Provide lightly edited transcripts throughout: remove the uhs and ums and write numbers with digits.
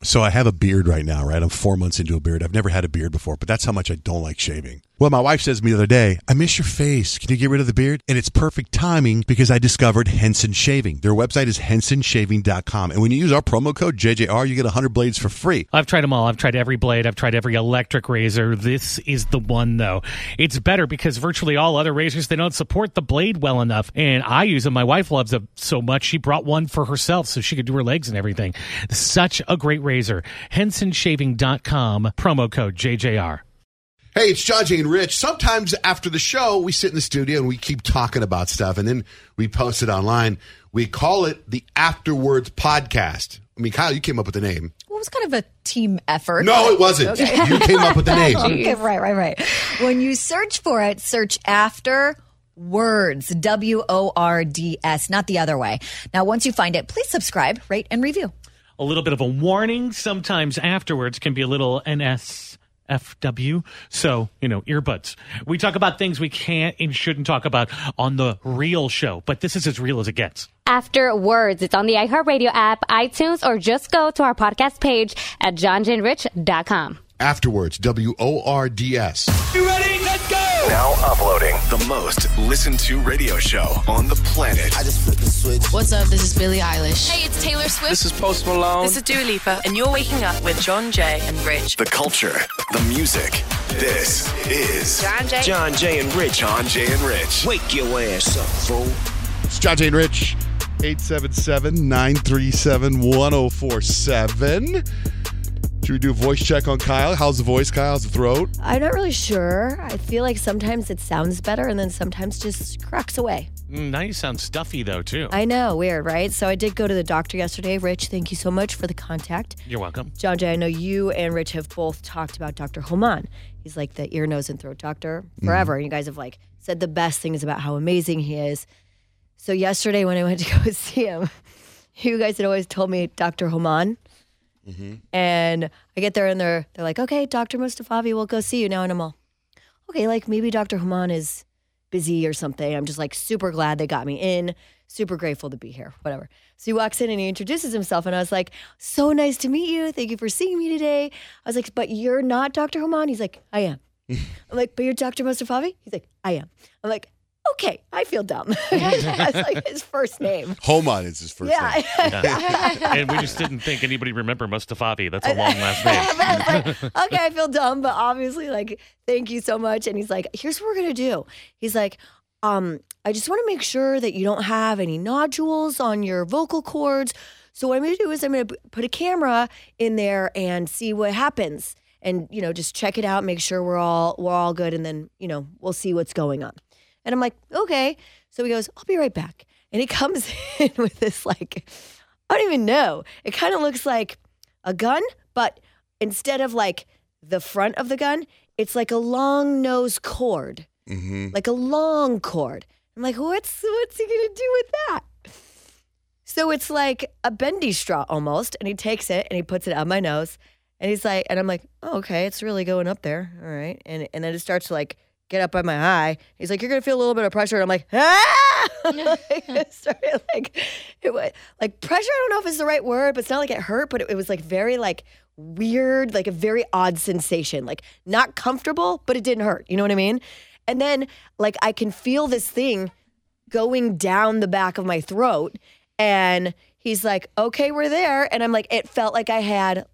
So I have a beard right now, right? I'm 4 months into a beard. I've never had a beard before, but that's how much I don't like shaving. Well, my wife says to me the other day, I miss your face. Can you get rid of the beard? And it's perfect timing because I discovered Henson Shaving. Their website is hensonshaving.com. And when you use our promo code JJR, you get 100 blades for free. I've tried them all. I've tried every blade. I've tried every electric razor. This is the one, though. It's better because virtually all other razors, they don't support the blade well enough. And I use them. My wife loves them so much, she brought one for herself so she could do her legs and everything. Such a great razor. hensonshaving.com, promo code JJR. Hey, it's John, Jay, and Rich. Sometimes after the show, we sit in the studio and we keep talking about stuff, and then we post it online. We call it the Afterwards Podcast. I mean, Kyle, you came up with the name. Well, it was kind of a team effort. No, it wasn't. Okay. You came up with the name. Okay, right. When you search for it, search After Words, WORDS, not the other way. Now, once you find it, please subscribe, rate, and review. A little bit of a warning. Sometimes afterwards can be a little NSFW. So, earbuds. We talk about things we can't and shouldn't talk about on the real show, but this is as real as it gets. After Words, it's on the iHeartRadio app, iTunes, or just go to our podcast page at johnjandrich.com. Afterwards, WORDS. You ready? Let's go! Now uploading the most listened to radio show on the planet. I just flipped the switch. What's up? This is Billie Eilish. Hey, it's Taylor Swift. This is Post Malone. This is Dua Lipa. And you're waking up with John Jay and Rich. The culture, the music. This is John Jay and Rich. John, Jay, and Rich. Wake your ass up, fool. It's John, Jay, and Rich. 877-937-1047. Should we do a voice check on Kyle? How's the voice, Kyle? How's the throat? I'm not really sure. I feel like sometimes it sounds better and then sometimes just cracks away. Now you sound stuffy, though, too. I know, weird, right? So I did go to the doctor yesterday. Rich, thank you so much for the contact. You're welcome. John Jay, I know you and Rich have both talked about Dr. Homan. He's like the ear, nose, and throat doctor forever. And you guys have said the best things about how amazing he is. So yesterday when I went to go see him, you guys had always told me Dr. Homan. Mm-hmm. And I get there and they're like, okay, Dr. Mustafavi, we'll go see you now. And I'm all, okay, maybe Dr. Homan is busy or something. I'm just super glad they got me in. Super grateful to be here, whatever. So he walks in and he introduces himself and I was like, so nice to meet you. Thank you for seeing me today. I was like, but you're not Dr. Homan? He's like, I am. I'm like, but you're Dr. Mustafavi? He's like, I am. I'm like, okay, I feel dumb. That's his first name. Homan is his first name. Yeah. And we just didn't think anybody remember Mustafavi. That's a long last name. I was like, okay, I feel dumb, but obviously, thank you so much. And he's like, here's what we're going to do. He's like, I just want to make sure that you don't have any nodules on your vocal cords. So what I'm going to do is I'm going to put a camera in there and see what happens. And, just check it out, make sure we're all good. And then, we'll see what's going on. And I'm like, okay. So he goes, I'll be right back. And he comes in with this, I don't even know. It kind of looks like a gun, but instead of the front of the gun, it's like a long nose cord, like a long cord. I'm like, what's he going to do with that? So it's like a bendy straw almost. And he takes it and he puts it on my nose. And he's like, and I'm like, oh, okay, it's really going up there. All right. And then it starts to get up by my eye. He's like, you're going to feel a little bit of pressure. And I'm like, ah! It started it was pressure. I don't know if it's the right word, but it's not like it hurt, but it was very weird, a very odd sensation, not comfortable, but it didn't hurt. You know what I mean? And then I can feel this thing going down the back of my throat. And he's like, okay, we're there. And I'm like, it felt like I had,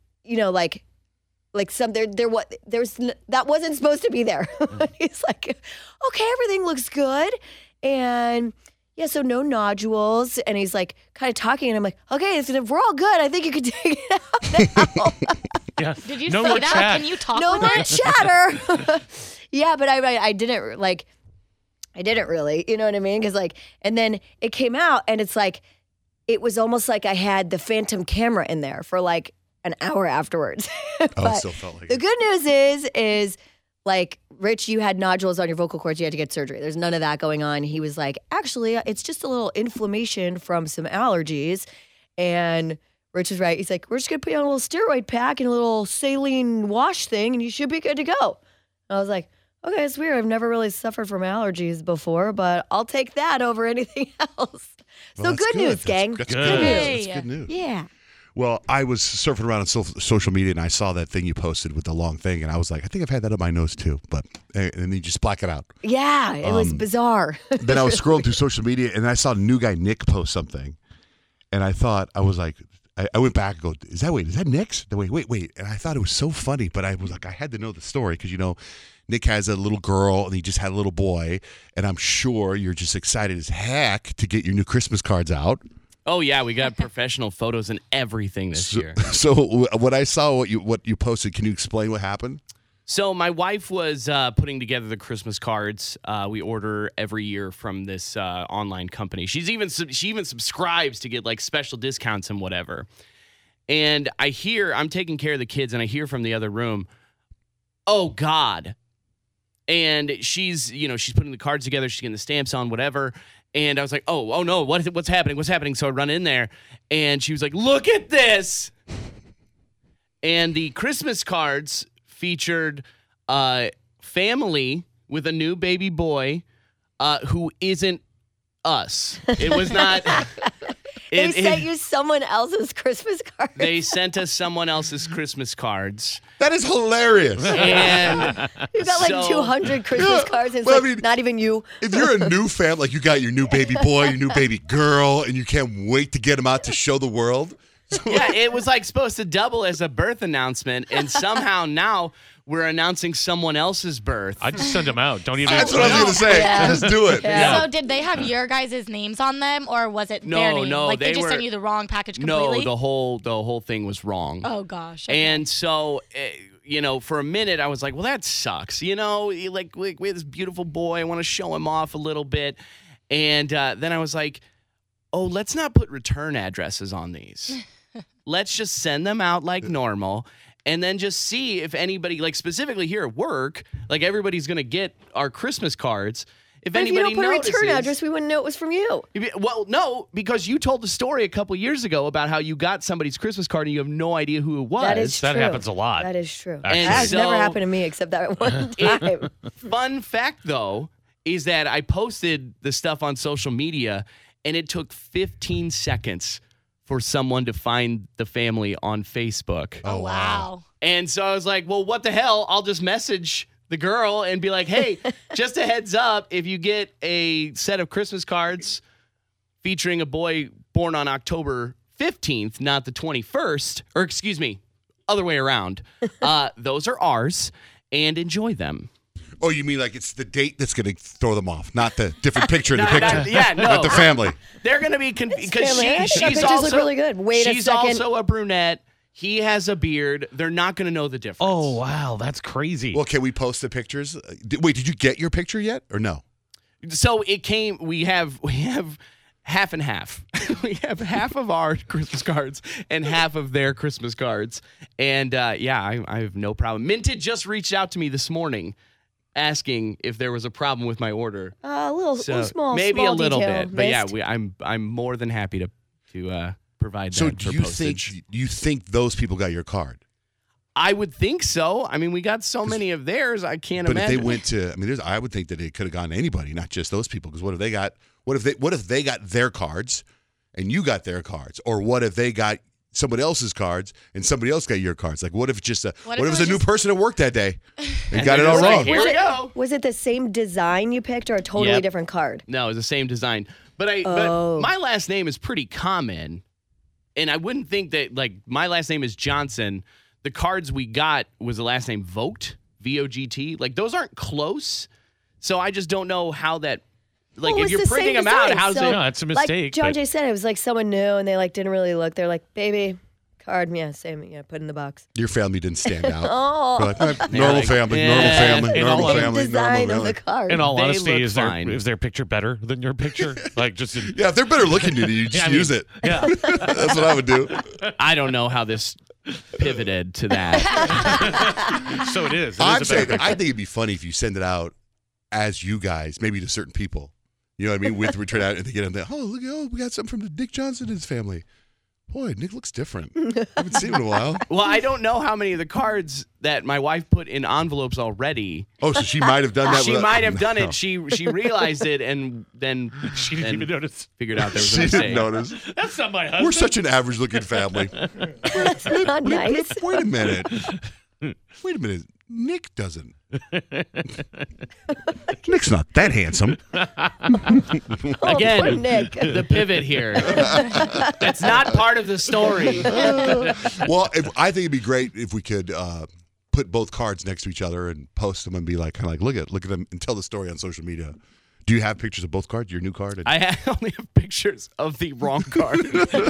some that wasn't supposed to be there. He's like, okay, everything looks good. And yeah, so no nodules. And he's kind of talking and I'm like, okay, we're all good. I think you can take it out now. Yeah. Did you no say more that? chat. Can you talk no with more it? chatter. Yeah, but I didn't I didn't really, you know what I mean? Because and then it came out and it's it was almost like I had the phantom camera in there for an hour afterwards. It still felt like the good news is Rich, you had nodules on your vocal cords. You had to get surgery. There's none of that going on. He was like, actually, it's just a little inflammation from some allergies. And Rich is right. He's like, we're just going to put you on a little steroid pack and a little saline wash thing, and you should be good to go. And I was like, okay, it's weird. I've never really suffered from allergies before, but I'll take that over anything else. Well, so good news, gang. That's good good news. news. That's good news. Yeah. Well, I was surfing around on social media and I saw that thing you posted with the long thing, and I was like, I think I've had that up my nose too. But and then you just black it out. Yeah, it was bizarre. Then I was scrolling through social media and I saw new guy Nick post something, and I was like, I went back and go, is that Nick's? Wait, and I thought it was so funny, but I was like, I had to know the story because Nick has a little girl and he just had a little boy, and I'm sure you're just excited as heck to get your new Christmas cards out. Oh yeah, we got professional photos and everything this year. So when I saw what you posted, can you explain what happened? So my wife was putting together the Christmas cards. We order every year from this online company. She even subscribes to get like special discounts and whatever. And I'm taking care of the kids, and I hear from the other room, "Oh God!" And she's putting the cards together. She's getting the stamps on, whatever. And I was like, oh no, what's happening? What's happening? So I run in there, and she was like, "Look at this!" And the Christmas cards featured a family with a new baby boy who isn't us. It was not. They sent you someone else's Christmas cards. They sent us someone else's Christmas cards. That is hilarious. And you got like 200 Christmas cards, and it's not even you. If you're a new family, like you got your new baby boy, your new baby girl, and you can't wait to get them out to show the world. Yeah, it was like supposed to double as a birth announcement, and somehow now we're announcing someone else's birth. I just send them out. Don't even. That's what I was going to say. Yeah. Just do it. Yeah. So did they have your guys' names on them, or was it their name? No, like they just sent you the wrong package completely? No, the whole thing was wrong. Oh gosh. Okay. And so, for a minute I was like, well, that sucks. Like we have this beautiful boy. I want to show him off a little bit. And then I was like, oh, let's not put return addresses on these. Let's just send them out like normal, and then just see if anybody, like specifically here at work, like everybody's going to get our Christmas cards. If but anybody if you don't put notices, a return address, we wouldn't know it was from you. Well, no, because you told the story a couple years ago about how you got somebody's Christmas card and you have no idea who it was. That is true. That happens a lot. That is true. Actually. That has never happened to me except that one time. Fun fact, though, is that I posted the stuff on social media, and it took 15 seconds for someone to find the family on Facebook. Oh, wow. And so I was like, well, what the hell? I'll just message the girl and be like, hey, just a heads up, if you get a set of Christmas cards featuring a boy born on October 15th, not the 21st, or excuse me, other way around, those are ours, and enjoy them. Oh, you mean like it's the date that's going to throw them off, not the different picture in the picture? No. Not the family. They're going to be confused because she's pictures also look really good. Wait a she's second. also a brunette. He has a beard. They're not going to know the difference. Oh, wow. That's crazy. Well, can we post the pictures? Wait, did you get your picture yet or no? So it came. We have half and half. We have half of our Christmas cards and half of their Christmas cards. And I have no problem. Minted just reached out to me this morning, asking if there was a problem with my order. A little small, maybe small a little detail bit, but missed. yeah, I'm more than happy to provide that. So for do postage. you think those people got your card? I would think so. I mean, we got so many of theirs. I can't But imagine. if they went to, I would think that it could have gone to anybody, not just those people. Because what if they got their cards, and you got their cards, or what if they got someone else's cards and somebody else got your cards? Like, what if it's a new person at work that day and got it all wrong? Here we go. Was it the same design you picked, or a totally different card? No, it was the same design. But my last name is pretty common, and I wouldn't think that, like, my last name is Johnson. The cards we got was the last name Vogt, V-O-G-T. Like, those aren't close, so I just don't know how that. Like, Well, if it's you're the printing same them out, design, how's so- it? No, it's a mistake. Like John but- Jay said, it was like someone new, and they like didn't really look. They're like, baby, card, yeah, same, yeah, put in the box. Your family didn't stand out. Oh, You're like, normal family, normal In family, all normal honesty, family, design normal of the family. card. In all They honesty, look is fine. their picture better than your picture? Like, just in, Yeah, if they're better looking than you, just use it. yeah. That's what I would do. I don't know how this pivoted to that. So it is. It I'm is a better saying, I picture. think it'd be funny if you send it out as you guys, maybe to certain people. You know what I mean? With return out, and they get in there. Oh, look! Oh, we got something from Dick Johnson and his family. Boy, Nick looks different. I haven't seen him in a while. Well, I don't know how many of the cards that my wife put in envelopes already. Oh, so she might have done that. She might have done it. She realized it and then She didn't even notice. figured out there was a She mistake. didn't notice. That's not my husband. We're such an average-looking family. That's not nice. Wait a minute. Wait a minute. Nick doesn't. Nick's not that handsome. Again, poor Nick. the pivot here. That's not part of the story. Well, I think it'd be great if we could put both cards next to each other and post them and be like, kind of like, look at them and tell the story on social media. Do you have pictures of both cards? Your new card? I only have pictures of the wrong card.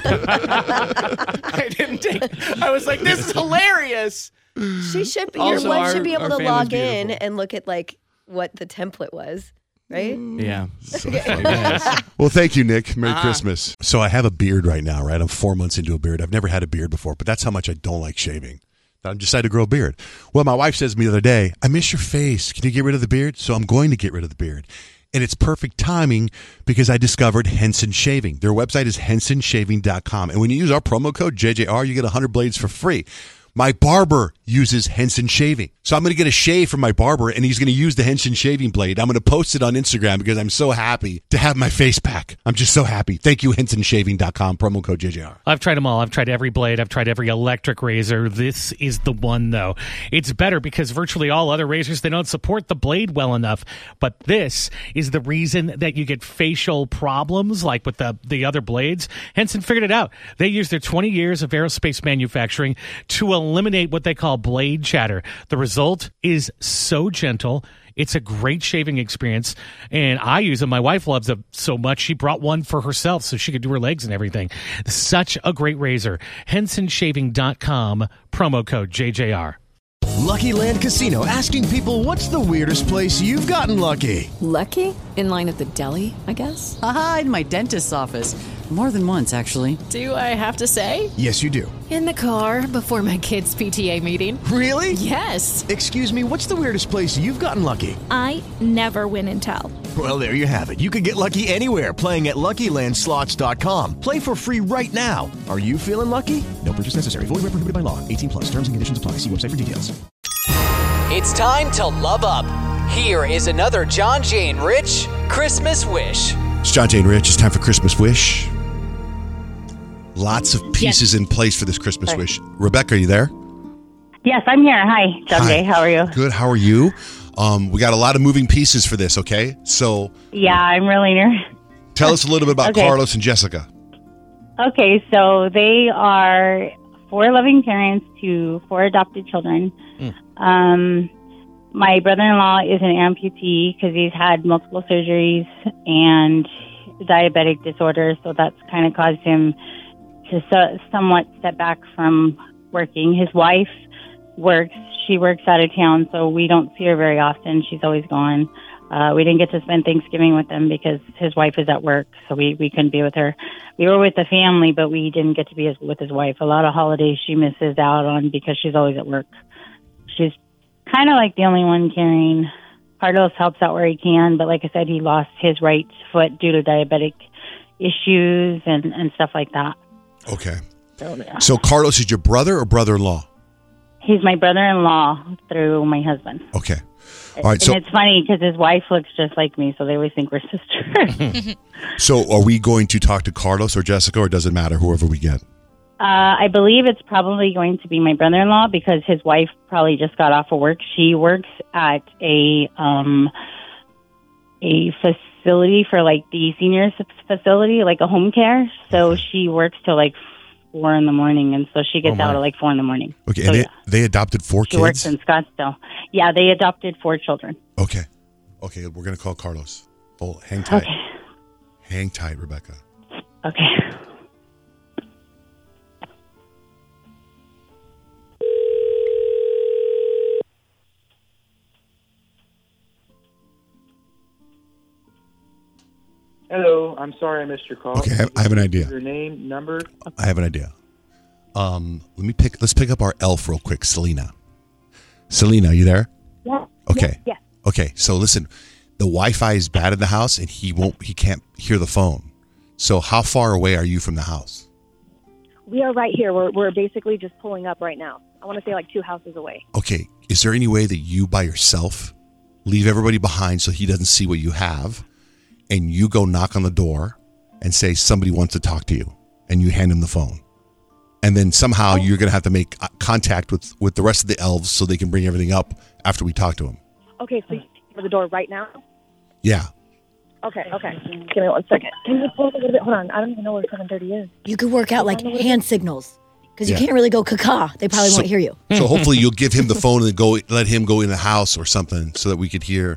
I didn't take. I was like, this is hilarious. She should be. Also, Your wife our- should be able our to family's log in beautiful. and look at like what the template was, right? Yeah. So funny. Well, thank you, Nick. Merry Christmas. So I have a beard right now, right? I'm 4 months into a beard. I've never had a beard before, but that's how much I don't like shaving. I'm decided to grow a beard. Well, my wife says to me the other day, I miss your face. Can you get rid of the beard? So I'm going to get rid of the beard. And it's perfect timing because I discovered Henson Shaving. Their website is hensonshaving.com. And when you use our promo code JJR, you get 100 blades for free. My barber uses Henson Shaving. So I'm going to get a shave from my barber, and he's going to use the Henson Shaving blade. I'm going to post it on Instagram because I'm so happy to have my face back. I'm just so happy. Thank you, hensonshaving.com, promo code JJR. I've tried them all. I've tried every blade. I've tried every electric razor. This is the one, though. It's better because virtually all other razors, they don't support the blade well enough. But this is the reason that you get facial problems like with the other blades. Henson figured it out. They use their 20 years of aerospace manufacturing to eliminate what they call blade chatter. The result is so gentle. It's a great shaving experience, and I use them. My wife loves them so much, she brought one for herself so she could do her legs and everything. Such a great razor. HensonShaving.com, promo code JJR. Lucky Land Casino, asking people, what's the weirdest place you've gotten lucky? Lucky? In line at the deli, I guess? Aha, in my dentist's office. More than once, actually. Do I have to say? Yes, you do. In the car before my kids' PTA meeting. Really? Yes. Excuse me, what's the weirdest place you've gotten lucky? I never win and tell. Well, there you have it. You can get lucky anywhere, playing at LuckyLandSlots.com. Play for free right now. Are you feeling lucky? No purchase necessary. Void where prohibited by law. 18 plus. Terms and conditions apply. See website for details. It's time to love up. Here is another John, Jay, and Rich Christmas wish. It's John, Jay, and Rich. It's time for Christmas wish. Lots of pieces in place for this Christmas wish. Rebecca, are you there? Yes, I'm here. Hi, John Jay. How are you? Good. How are you? We got a lot of moving pieces for this, okay? So Yeah, I'm really nervous. tell us a little bit about Okay. Carlos and Jessica. Okay, so they are 4 loving parents to 4 adopted children. My brother-in-law is an amputee because he's had multiple surgeries and diabetic disorder, so that's kind of caused him to somewhat step back from working. His wife works. She works out of town, so we don't see her very often. She's always gone. We didn't get to spend Thanksgiving with them because his wife is at work, so we couldn't be with her. We were with the family, but we didn't get to be with his wife. A lot of holidays she misses out on because she's always at work. She's kind of like the only one caring. Carlos helps out where he can, but like I said, he lost his right foot due to diabetic issues and stuff like that. Okay. So, yeah. So Carlos is your brother or brother-in-law? He's my brother-in-law through my husband. Okay. All right. And So, it's funny because his wife looks just like me, so they always think we're sisters. so are we going to talk to Carlos or Jessica, or does it matter, whoever we get? I believe it's probably going to be my brother-in-law because his wife probably just got off of work. She works at a facility for like the seniors facility, like a home care. So she works till like 4 a.m, and so she gets out at like 4 a.m. Okay. So, And they adopted 4 she works kids? in Scottsdale. Yeah, they adopted 4 children. Okay. Okay. We're going to call Carlos. Oh, hang tight. Okay. Hang tight, Rebecca. Okay. Hello, I'm sorry I missed your call. Okay, I have an idea. Your name, number. I have an idea. Let's pick up our elf real quick, Selena. Selena, you there? Yeah. Okay. Yeah. Okay. So listen, the Wi-Fi is bad in the house, and he can't hear the phone. So how far away are you from the house? We are right here. We're basically just pulling up right now. I want to say like 2 houses away. Okay. Is there any way that you by yourself leave everybody behind so he doesn't see what you have, and you go knock on the door and say somebody wants to talk to you, and you hand him the phone? And then somehow you're going to have to make contact with the rest of the elves so they can bring everything up after we talk to him. Okay, so you for the door right now? Yeah. Okay. Give me 1 second. Can you just pull up a little bit? Hold on. I don't even know where 7:30 is. You could work out like hand signals because you can't really go caca. They probably won't hear you. So hopefully you'll give him the phone and let him go in the house or something so that we could hear.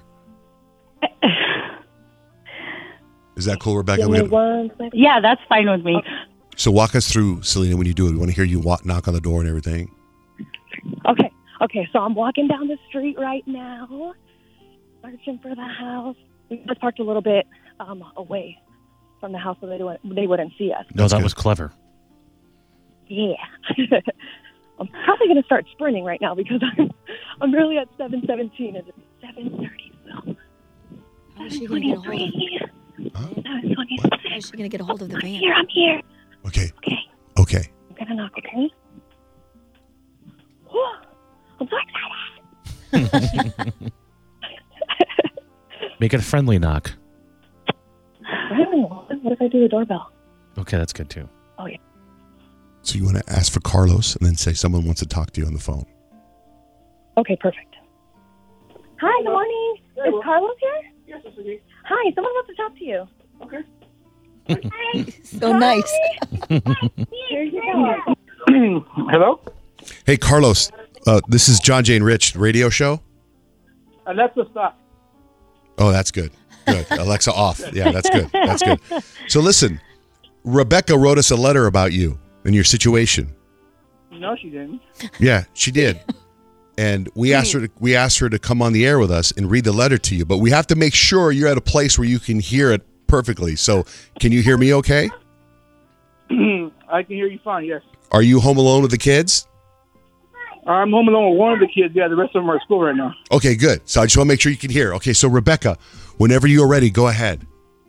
Is that cool, Rebecca? Yeah, that's fine with me. So walk us through, Selena, when you do it. We want to hear you knock on the door and everything. Okay, so I'm walking down the street right now, searching for the house. We just parked a little bit away from the house so they wouldn't see us. No, that was clever. Yeah. I'm probably going to start sprinting right now because I'm really at 7:17 and it's 7:30. So How is she going to get a hold of it? How is she going to get a hold of the van? I'm here. Okay. I'm going to knock, okay? I'm so excited. Make it a friendly knock. What if I do the doorbell? Okay, that's good too. Oh, yeah. So you want to ask for Carlos and then say someone wants to talk to you on the phone. Okay, perfect. Hi, good morning. Is Carlos here? Yes, it's me. Hi, someone wants to talk to you. Okay. Hi. So nice. Here you go. Hello? Hey, Carlos. This is John, Jay, and Rich radio show. Alexa, stop. Oh, that's good. Good. Alexa off. Yeah, that's good. That's good. So listen, Rebecca wrote us a letter about you and your situation. No, she didn't. Yeah, she did. And we asked her to come on the air with us and read the letter to you, but we have to make sure you're at a place where you can hear it perfectly. So, can you hear me okay? I can hear you fine, yes. Are you home alone with the kids? I'm home alone with one of the kids. Yeah, the rest of them are at school right now. Okay, good. So I just want to make sure you can hear. Okay, so Rebecca, whenever you're ready, go ahead.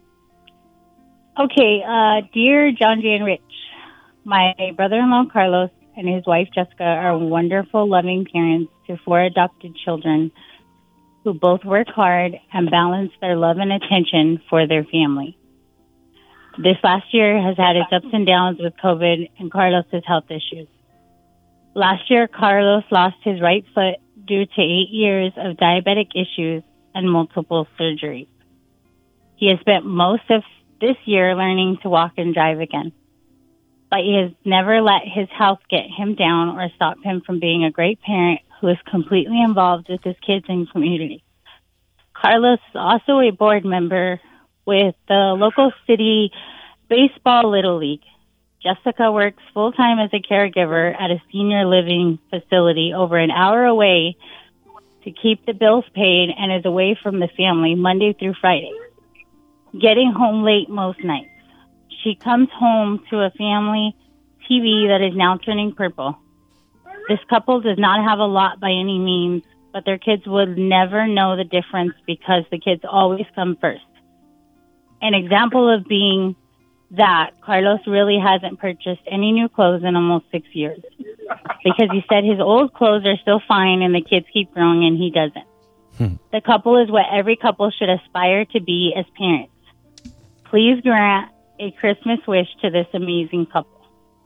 Okay, dear John, Jay, and Rich, my brother-in-law Carlos and his wife Jessica are wonderful, loving parents to 4 adopted children who both work hard and balance their love and attention for their family. This last year has had its ups and downs with COVID and Carlos's health issues. Last year, Carlos lost his right foot due to 8 years of diabetic issues and multiple surgeries. He has spent most of this year learning to walk and drive again, but he has never let his health get him down or stop him from being a great parent who is completely involved with his kids and community. Carlos is also a board member with the local city baseball Little League. Jessica works full-time as a caregiver at a senior living facility over an hour away to keep the bills paid and is away from the family Monday through Friday, getting home late most nights. She comes home to a family TV that is now turning purple. This couple does not have a lot by any means, but their kids would never know the difference because the kids always come first. An example of being that Carlos really hasn't purchased any new clothes in almost 6 years because he said his old clothes are still fine and the kids keep growing and he doesn't. The couple is what every couple should aspire to be as parents. Please grant a Christmas wish to this amazing couple.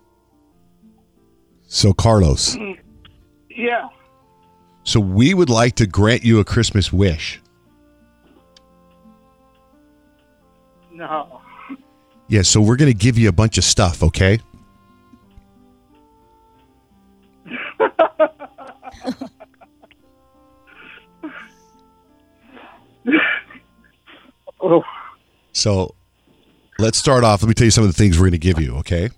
So, Carlos. Yeah. So we would like to grant you a Christmas wish. No. Yeah, so we're going to give you a bunch of stuff, okay? Oh. So let's start off. Let me tell you some of the things we're going to give you, okay?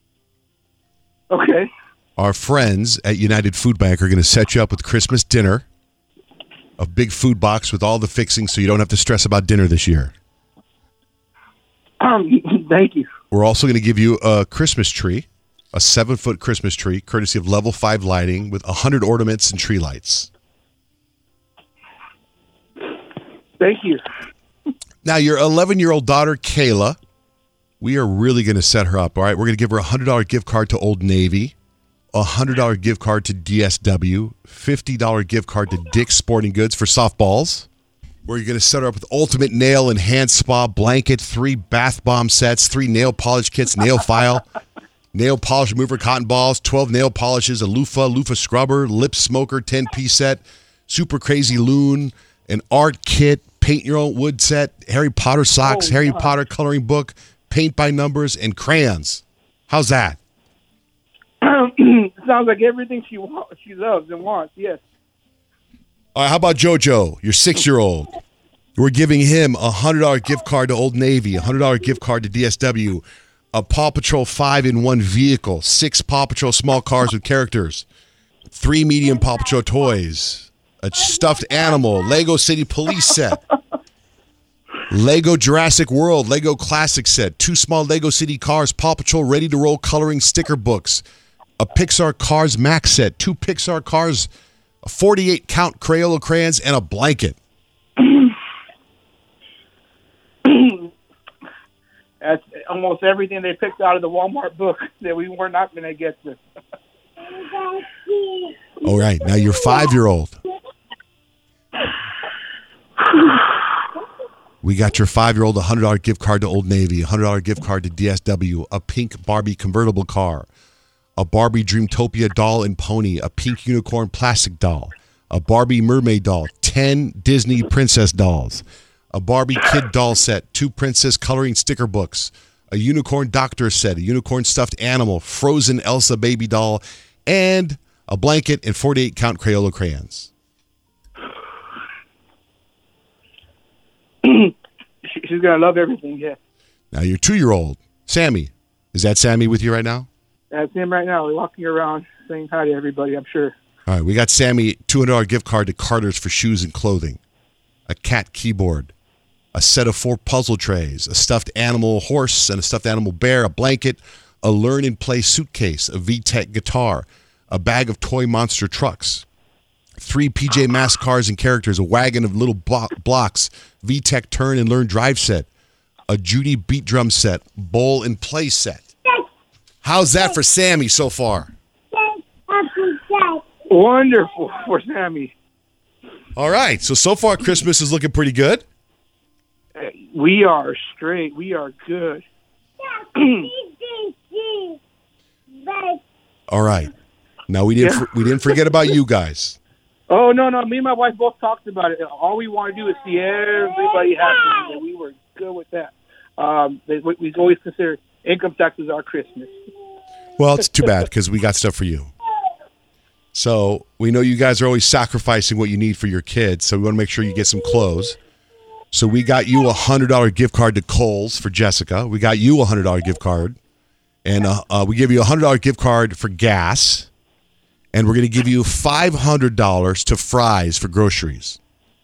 Okay. Our friends at United Food Bank are going to set you up with Christmas dinner, a big food box with all the fixings so you don't have to stress about dinner this year. Thank you. We're also going to give you a Christmas tree, a 7-foot Christmas tree, courtesy of Level 5 lighting with 100 ornaments and tree lights. Thank you. Now, your 11-year-old daughter, Kayla, we are really going to set her up. All right, we're going to give her a $100 gift card to Old Navy, a $100 gift card to DSW, $50 gift card to Dick's Sporting Goods for softballs. We're going to set her up with ultimate nail and hand spa blanket, 3 bath bomb sets, 3 nail polish kits, nail file, nail polish remover, cotton balls, 12 nail polishes, a loofah scrubber, lip smoker, 10-piece set, super crazy loon, an art kit, paint your own wood set, Harry Potter socks, Harry Potter coloring book, paint by numbers, and crayons. How's that? Sounds like everything she loves and wants. Yes. All right, how about JoJo, your 6-year-old? We're giving him a $100 gift card to Old Navy, a $100 gift card to DSW, a Paw Patrol 5-in-1 vehicle, 6 Paw Patrol small cars with characters, 3 medium Paw Patrol toys, a stuffed animal, Lego City Police set, Lego Jurassic World, Lego Classic set, 2 small Lego City cars, Paw Patrol Ready to Roll coloring sticker books, a Pixar Cars Max set, 2 Pixar Cars, a 48-count Crayola crayons, and a blanket. That's almost everything they picked out of the Walmart book that we were not going to get to. All right, now your 5-year-old. We got your 5-year-old a $100 gift card to Old Navy, a $100 gift card to DSW, a pink Barbie convertible car, a Barbie Dreamtopia doll and pony, a pink unicorn plastic doll, a Barbie mermaid doll, 10 Disney princess dolls, a Barbie kid doll set, 2 princess coloring sticker books, a unicorn doctor set, a unicorn stuffed animal, Frozen Elsa baby doll, and a blanket and 48-count Crayola crayons. She's going to love everything, yeah. Now your 2-year-old, Sammy. Is that Sammy with you right now? That's him right now. We're walking around saying hi to everybody, I'm sure. All right, we got Sammy $200 gift card to Carter's for shoes and clothing, a cat keyboard, a set of 4 puzzle trays, a stuffed animal horse and a stuffed animal bear, a blanket, a learn and play suitcase, a VTech guitar, a bag of toy monster trucks, 3 PJ Masks cars and characters, a wagon of little blocks, VTech turn and learn drive set, a Judy beat drum set, bowl and play set. How's that for Sammy so far? Wonderful for Sammy. All right, so far Christmas is looking pretty good. We are straight. We are good. All right. Now we didn't forget about you guys. Oh no! Me and my wife both talked about it. All we want to do is see everybody happy, and we were good with that. We always consider income taxes our Christmas. Well, it's too bad because we got stuff for you. So we know you guys are always sacrificing what you need for your kids, so we want to make sure you get some clothes. So we got you a $100 gift card to Kohl's for Jessica. We got you a $100 gift card, and we give you a $100 gift card for gas. And we're going to give you $500 to Fry's for groceries.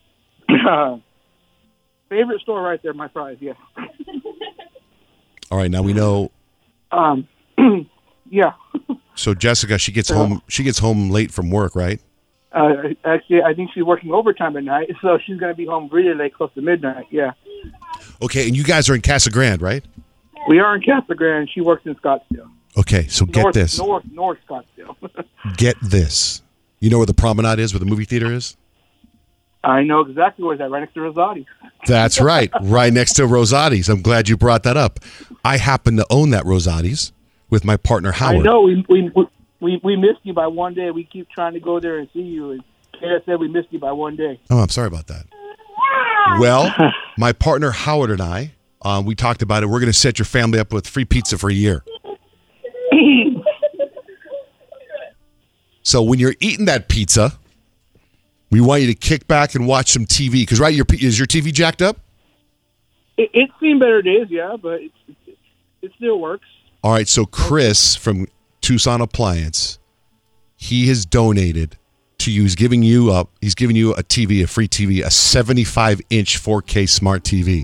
Favorite store right there, my Fry's, yeah. All right, now we know. Yeah. So Jessica, she gets home late from work, right? Actually, I think she's working overtime at night, so she's going to be home really late, close to midnight, yeah. Okay, and you guys are in Casa Grande, right? We are in Casa Grande. She works in Scottsdale. Okay, so get this. North Scottsdale. Get this. You know where the promenade is, where the movie theater is? I know exactly where that, right next to Rosati's. That's right, right next to Rosati's. I'm glad you brought that up. I happen to own that Rosati's with my partner Howard. I know. We missed you by one day. We keep trying to go there and see you, and Kara said we missed you by one day. Oh, I'm sorry about that. Well, my partner Howard and I, we talked about it. We're going to set your family up with free pizza for a year. So when you're eating that pizza, we want you to kick back and watch some TV. Because, right, is your TV jacked up? It's seen better days, yeah, but it still works. All right, so Chris from Tucson Appliance, he has donated to you. He's giving you a TV, a free TV, a 75-inch 4K smart TV.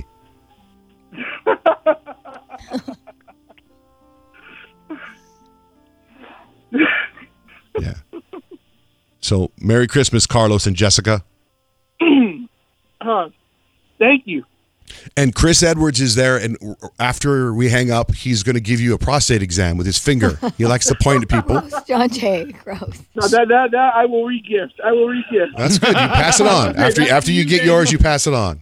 Yeah. So, Merry Christmas, Carlos and Jessica. Thank you. And Chris Edwards is there, and after we hang up, he's going to give you a prostate exam with his finger. He likes to point at people. Gross, John Jay. Gross. No, that I will re-gift. That's good. You pass it on. After you get yours, you pass it on.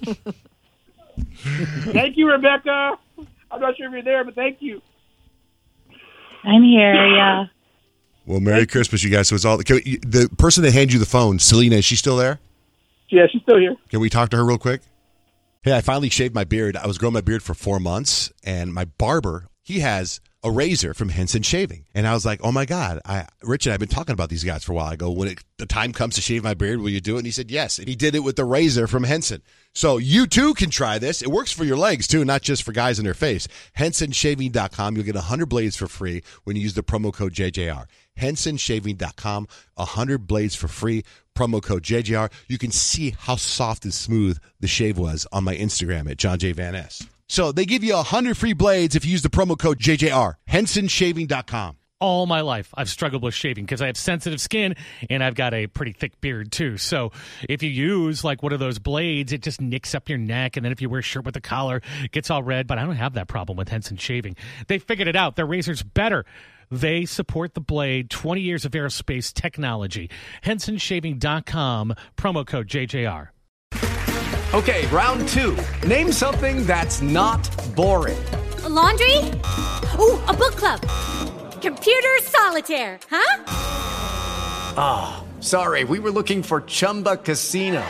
Thank you, Rebecca. I'm not sure if you're there, but thank you. I'm here, yeah. Well, Merry Christmas, you guys. So it's all the person that handed you the phone, Selena. Is she still there? Yeah, she's still here. Can we talk to her real quick? Hey, I finally shaved my beard. I was growing my beard for 4 months, and my barber, he has a razor from Henson Shaving. And I was like, oh, my God. Rich and I have been talking about these guys for a while. I go, when the time comes to shave my beard, will you do it? And he said, yes. And he did it with the razor from Henson. So you, too, can try this. It works for your legs, too, not just for guys in their face. HensonShaving.com. You'll get 100 blades for free when you use the promo code JJR. HensonShaving.com. 100 blades for free. Promo code JJR. You can see how soft and smooth the shave was on my Instagram at John J. Van S. So they give you 100 free blades if you use the promo code JJR. HensonShaving.com. All my life, I've struggled with shaving because I have sensitive skin and I've got a pretty thick beard too. So if you use like one of those blades, it just nicks up your neck. And then if you wear a shirt with a collar, it gets all red. But I don't have that problem with Henson Shaving. They figured it out. Their razor's better. They support the blade, 20 years of aerospace technology. HensonShaving.com, promo code JJR. Okay, round 2. Name something that's not boring. A laundry? Ooh, a book club. Computer solitaire, huh? Ah, sorry, we were looking for Chumba Casino.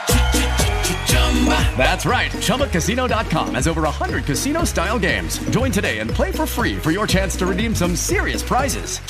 That's right, ChumbaCasino.com has over 100 casino-style games. Join today and play for free for your chance to redeem some serious prizes.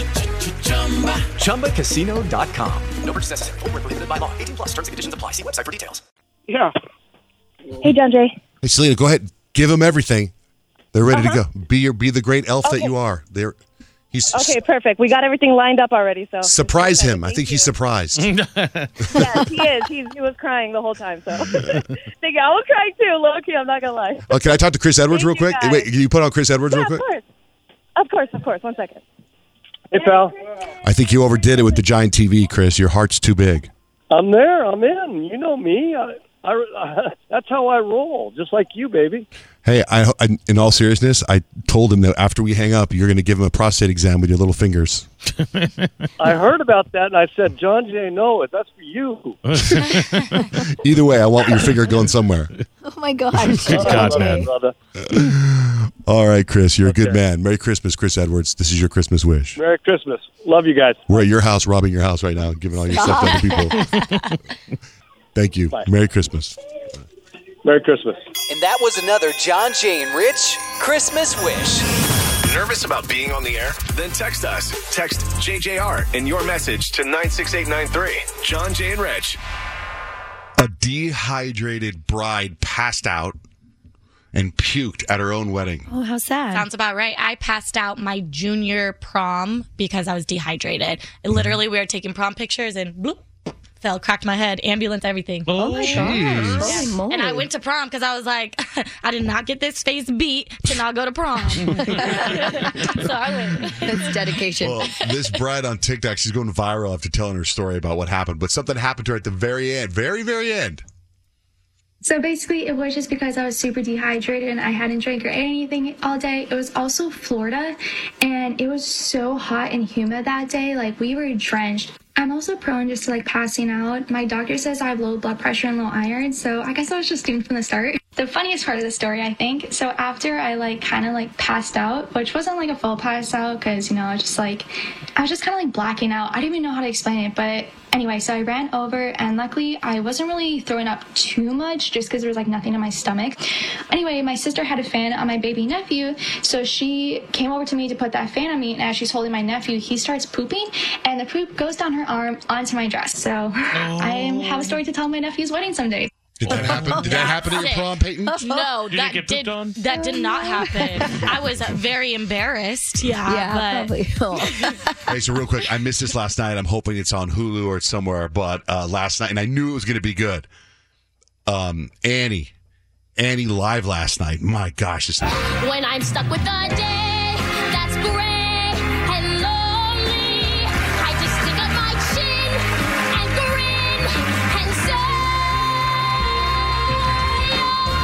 ChumbaCasino.com. No purchase necessary. Void where prohibited by law. 18+ terms and conditions apply. See website for details. Yeah. Hey, John Jay. Hey, Selena, go ahead. Give them everything. They're ready to go. Be the great elf that you are. Okay, perfect. We got everything lined up already. So surprise him. I think he's surprised. Yes, he is. He was crying the whole time. So I was crying too. Low key, I'm not gonna lie. Oh, can I talk to Chris Edwards real quick? Wait, can you put on Chris Edwards real quick? Of course. 1 second. Hey, pal. I think you overdid it with the giant TV, Chris. Your heart's too big. I'm there. I'm in. You know me. That's how I roll, just like you, baby. Hey, I in all seriousness, I told him that after we hang up, you're going to give him a prostate exam with your little fingers. I heard about that, and I said, John Jay, no, that's for you. Either way, I want your finger going somewhere. Oh, my gosh. Good God, man. Brother. All right, Chris, you're a good man. Merry Christmas, Chris Edwards. This is your Christmas wish. Merry Christmas. Love you guys. We're at your house, robbing your house right now, giving all your stuff to other people. Thank you. Bye. Merry Christmas. Merry Christmas. And that was another John Jay and Rich Christmas wish. Nervous about being on the air? Then text us. Text JJR and your message to 96893. John Jay and Rich. A dehydrated bride passed out and puked at her own wedding. Oh, how sad. Sounds about right. I passed out my junior prom because I was dehydrated. Literally, we were taking prom pictures and bloop. Fell, cracked my head, ambulance, everything. Oh my gosh. Holy moly. And I went to prom because I was like, I did not get this face beat to not go to prom. So I went. That's dedication. Well, this bride on TikTok, she's going viral after telling her story about what happened, but something happened to her at the very end, very, very end. So basically, it was just because I was super dehydrated and I hadn't drank or anything all day. It was also Florida, and it was so hot and humid that day. Like, we were drenched. I'm also prone just to like passing out. My doctor says I have low blood pressure and low iron, so I guess I was just doomed from the start. The funniest part of the story, I think, so after I kind of passed out, which wasn't like a full pass out because, I was just kind of blacking out. I didn't even know how to explain it, but anyway, so I ran over and luckily I wasn't really throwing up too much just because there was nothing in my stomach. Anyway, my sister had a fan on my baby nephew, so she came over to me to put that fan on me, and as she's holding my nephew, he starts pooping, and the poop goes down her arm onto my dress. So I have a story to tell my nephew's wedding someday. Did that happen? Did that happen at your prom, Peyton? No, that did not happen. I was very embarrassed. Yeah, probably. Hey, so real quick, I missed this last night. I'm hoping it's on Hulu or somewhere, but last night, and I knew it was going to be good. Annie live last night. My gosh, this night. When I'm stuck with the day, that's gray and lonely. I just stick up my chin and grin and say,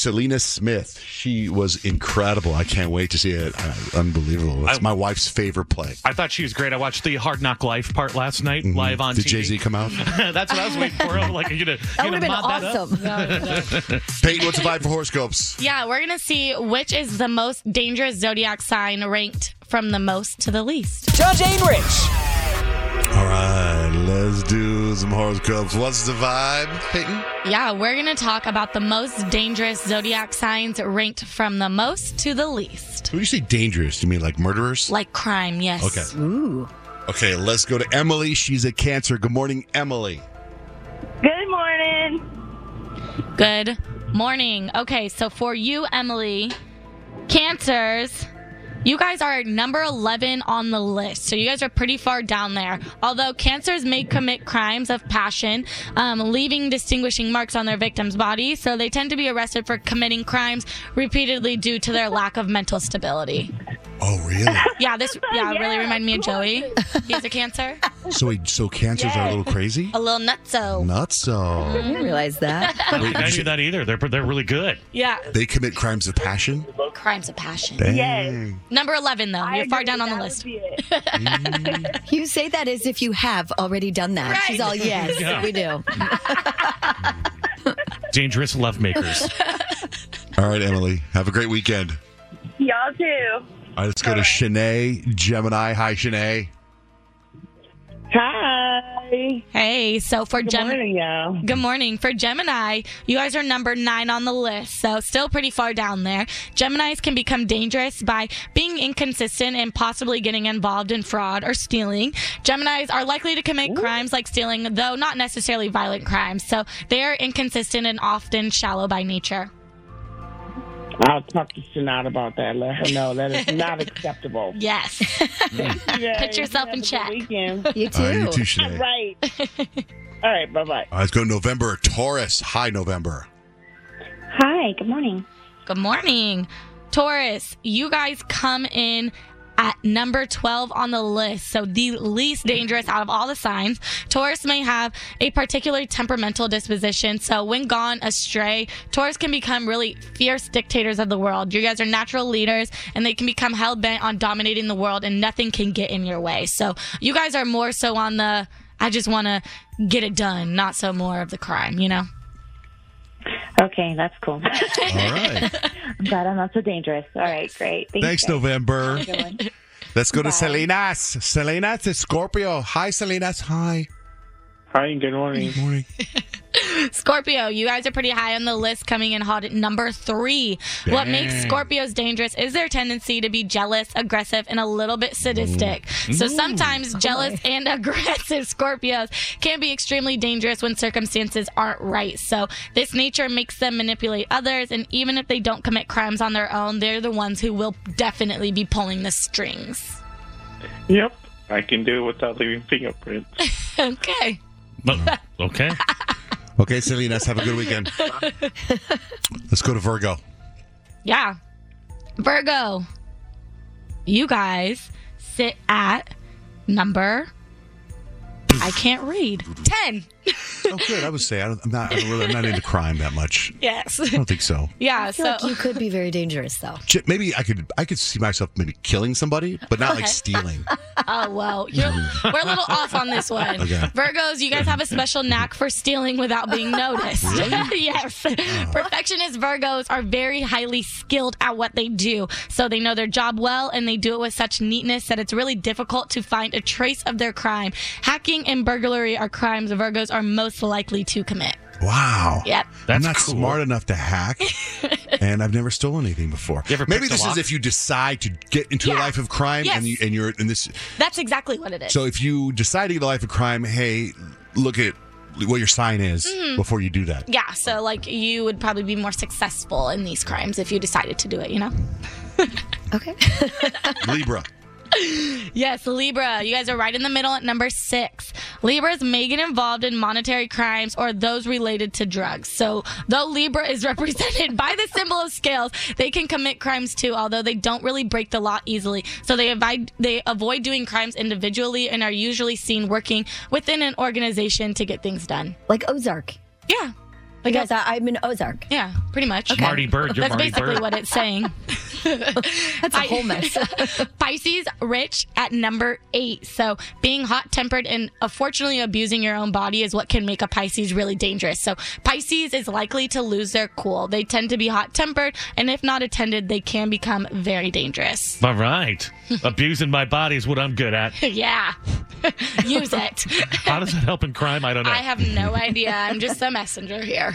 Selena Smith. She was incredible. I can't wait to see it. Unbelievable. It's my wife's favorite play. I thought she was great. I watched the Hard Knock Life part last night, live on Did TV. Jay-Z come out? That's what I was waiting for. I'm like, you gonna That would have been awesome. Peyton, what's the vibe for horoscopes? Yeah, we're going to see which is the most dangerous zodiac sign ranked from the most to the least. John, Jay, and Rich. All right, let's do some horoscopes. What's the vibe, Peyton? Yeah, we're going to talk about the most dangerous zodiac signs ranked from the most to the least. When you say dangerous, do you mean like murderers? Like crime, yes. Okay. Ooh. Okay, let's go to Emily. She's a Cancer. Good morning, Emily. Good morning. Good morning. Okay, so for you, Emily, Cancers, you guys are number 11 on the list. So you guys are pretty far down there. Although Cancers may commit crimes of passion, leaving distinguishing marks on their victims' bodies. So they tend to be arrested for committing crimes repeatedly due to their lack of mental stability. Oh, really? Yeah, this really reminded me of Joey. He's a Cancer. So Cancers are a little crazy? A little nutso. Nutso. I didn't realize that. I don't think I knew that either. They're really good. Yeah. They commit crimes of passion? Crimes of passion. Dang. Yes. Number 11, though. You're far down on the list. You say that as if you have already done that. Right. She's all, yes, Yeah. we do. Dangerous love makers. All right, Emily. Have a great weekend. Y'all too. All right, let's go to Shanae, Gemini. Hi, Shanae. Hi. Hey, so for morning, y'all. Good morning. For Gemini, you guys are number 9 on the list, so still pretty far down there. Geminis can become dangerous by being inconsistent and possibly getting involved in fraud or stealing. Geminis are likely to commit crimes like stealing, though not necessarily violent crimes, so they are inconsistent and often shallow by nature. I'll talk to Shanad about that. Let her know that is not acceptable. Yes. Put yourself in check. Weekend. You too. You too, Shanae. Right. All right. Bye-bye. All right, let's go to November. Taurus. Hi, November. Hi. Good morning. Good morning. Taurus, you guys come in at number 12 on the list, so the least dangerous out of all the signs. Taurus may have a particularly temperamental disposition, so when gone astray, Taurus can become really fierce dictators of the world. You guys are natural leaders, and they can become hell-bent on dominating the world, and nothing can get in your way. So you guys are more so on the, I just want to get it done, not so more of the crime, you know? Okay, that's cool. All right. I'm glad I'm not so dangerous. All right, great. Thanks, guys. November. Have a good one. Let's go to Bye. Salinas. Salinas is Scorpio. Hi, Salinas. Hi. Hi, good morning. Good morning. Scorpio, you guys are pretty high on the list, coming in hot at number 3. What makes Scorpios dangerous is their tendency to be jealous, aggressive, and a little bit sadistic. So sometimes jealous and aggressive Scorpios can be extremely dangerous when circumstances aren't right. So this nature makes them manipulate others, and even if they don't commit crimes on their own, they're the ones who will definitely be pulling the strings. Yep, I can do it without leaving fingerprints. Okay. Okay. Okay, Salinas, have a good weekend. Let's go to Virgo. Yeah. Virgo, you guys sit at number, I can't read, 10. Oh, good. I would say I'm not into crime that much. Yes. I don't think so. Yeah, I feel like you could be very dangerous, though. Maybe I could see myself maybe killing somebody, but not like stealing. Oh, well, we're a little off on this one. Okay. Virgos, you guys have a special knack for stealing without being noticed. Really? Yes. Perfectionist Virgos are very highly skilled at what they do. So they know their job well, and they do it with such neatness that it's really difficult to find a trace of their crime. Hacking and burglary are crimes Virgos are most likely to commit. Wow. Yep. I'm not smart enough to hack, and I've never stolen anything before. Maybe this is if you decide to get into a life of crime, Yes. and you're in this. That's exactly what it is. So if you decide to get a life of crime, hey, look at what your sign is before you do that. Yeah, so like you would probably be more successful in these crimes if you decided to do it, you know? Okay. Libra. Yes, Libra. You guys are right in the middle at number 6. Libras may get involved in monetary crimes or those related to drugs. So though Libra is represented by the symbol of scales, they can commit crimes too, although they don't really break the law easily. So they avoid doing crimes individually and are usually seen working within an organization to get things done. Like Ozark. Yeah. Because I'm in Ozark. Yeah, pretty much. Marty Bird, you're That's Marty basically Bird. what it's saying. That's a whole mess. Pisces, Rich, at number 8. So being hot-tempered and unfortunately abusing your own body is what can make a Pisces really dangerous. So Pisces is likely to lose their cool. They tend to be hot-tempered, and if not attended, they can become very dangerous. All right. Abusing my body is what I'm good at. Yeah. Use it. How does that help in crime? I don't know. I have no idea. I'm just a messenger here.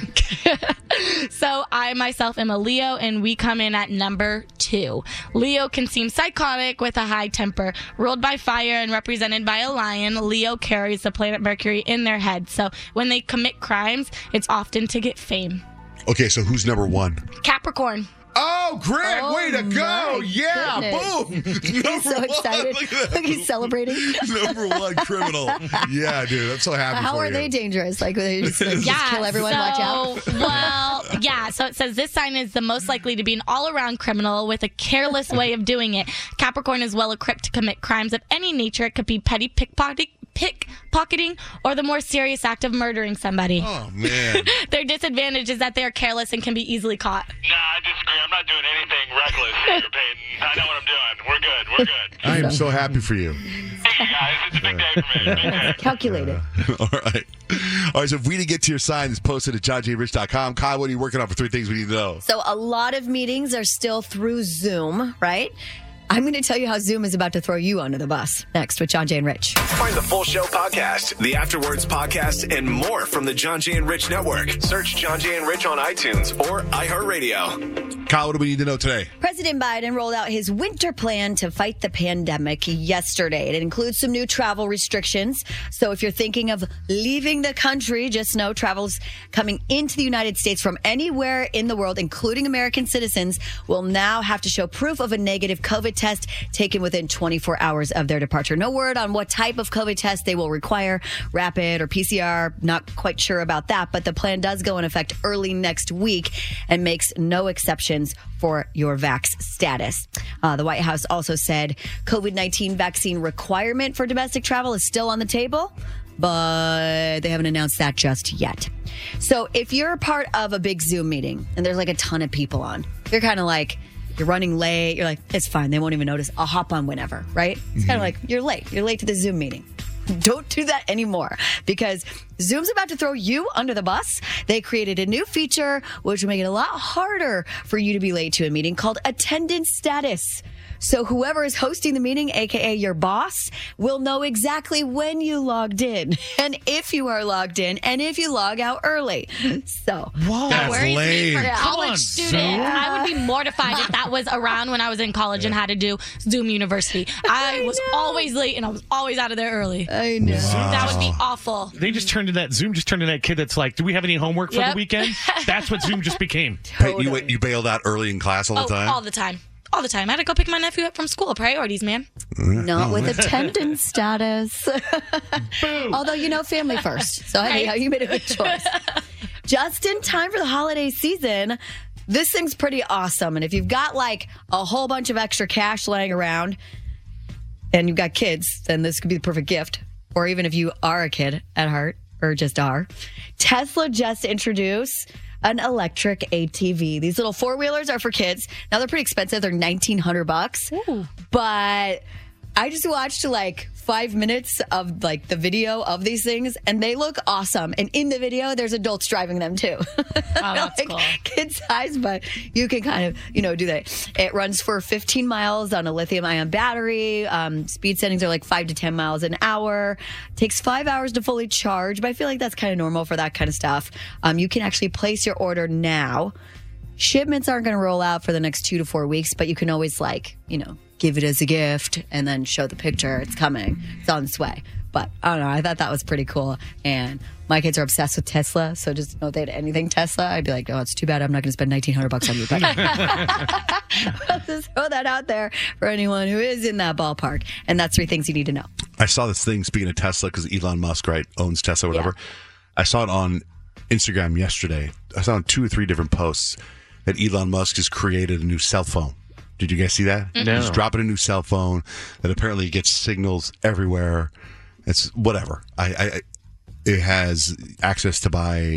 So I myself am a Leo, and we come in at number 2. Leo can seem psychotic with a high temper. Ruled by fire and represented by a lion, Leo carries the planet Mercury in their head. So when they commit crimes, it's often to get fame. Okay, so who's number 1? Capricorn. Oh, Greg, way to go. Yeah, boom. He's so excited. Look, he's celebrating. Number 1 criminal. Yeah, dude, I'm so happy How for are you. they dangerous? Like, they just kill everyone, watch out? Well, yeah, so it says this sign is the most likely to be an all-around criminal with a careless way of doing it. Capricorn is well equipped to commit crimes of any nature. It could be petty pickpocketing or the more serious act of murdering somebody. Oh, man. Their disadvantage is that they are careless and can be easily caught. Nah, I disagree. I'm not doing anything reckless here, Peyton. I know what I'm doing. We're good. We're good. I am so happy for you. Thank you, guys. It's a big day for me. Big day. Calculated. All right. All right, so if we didn't get to your sign, it's posted at johnjrich.com. Kyle, what are you working on for 3 things we need to know? So a lot of meetings are still through Zoom, right? I'm going to tell you how Zoom is about to throw you under the bus. Next with John Jay and Rich. Find the full show podcast, the Afterwards podcast, and more from the John Jay and Rich Network. Search John Jay and Rich on iTunes or iHeartRadio. Kyle, what do we need to know today? President Biden rolled out his winter plan to fight the pandemic yesterday. It includes some new travel restrictions. So if you're thinking of leaving the country, just know travel's coming into the United States from anywhere in the world, including American citizens, will now have to show proof of a negative COVID test taken within 24 hours of their departure. No word on what type of COVID test they will require, rapid or PCR. Not quite sure about that, but the plan does go in effect early next week and makes no exceptions for your vax status. The White House also said COVID-19 vaccine requirement for domestic travel is still on the table, but they haven't announced that just yet. So if you're a part of a big Zoom meeting and there's like a ton of people on, you're kind of like, you're running late. You're like, it's fine. They won't even notice. I'll hop on whenever, right? It's kind of like, you're late. You're late to the Zoom meeting. Don't do that anymore because Zoom's about to throw you under the bus. They created a new feature which will make it a lot harder for you to be late to a meeting called attendance status. So whoever is hosting the meeting, aka your boss, will know exactly when you logged in and if you are logged in and if you log out early. So That worries me for a Come college on, student. Zoom. I would be mortified if that was around when I was in college and had to do Zoom University. I was always late and I was always out of there early. I know. That would be awful. They just turned into that Zoom, just turned into that kid that's like, do we have any homework for the Yep. weekend? That's what Zoom just became. Hey, you bailed out early in class all the time? All the time. All the time. I had to go pick my nephew up from school. Priorities, man. Not with attendance status. Although, family first. So, hey, you made a good choice. Just in time for the holiday season, this thing's pretty awesome. And if you've got like a whole bunch of extra cash laying around and you've got kids, then this could be the perfect gift. Or even if you are a kid at heart or just are. Tesla just introduced an electric ATV. These little four-wheelers are for kids. Now they're pretty expensive. They're $1,900. But I just watched like 5 minutes of like the video of these things and they look awesome. And in the video, there's adults driving them too. Oh, that's like cool. Kid size, but you can kind of, do that. It runs for 15 miles on a lithium-ion battery. Speed settings are like 5 to 10 miles an hour. Takes 5 hours to fully charge, but I feel like that's kind of normal for that kind of stuff. You can actually place your order now. Shipments aren't going to roll out for the next 2 to 4 weeks, but you can always give it as a gift and then show the picture. It's coming. It's on its way. But I don't know. I thought that was pretty cool. And my kids are obsessed with Tesla. So just know if they had anything Tesla, I'd be like, oh, it's too bad I'm not going to spend $1,900 on you. But I'll just throw that out there for anyone who is in that ballpark. And that's 3 things you need to know. I saw this thing, speaking of Tesla, because Elon Musk, right, owns Tesla or whatever. Yeah. I saw it on Instagram yesterday. I saw on 2 or 3 different posts that Elon Musk has created a new cell phone. Did you guys see that? No. He's dropping a new cell phone that apparently gets signals everywhere. It's whatever. It has access to buy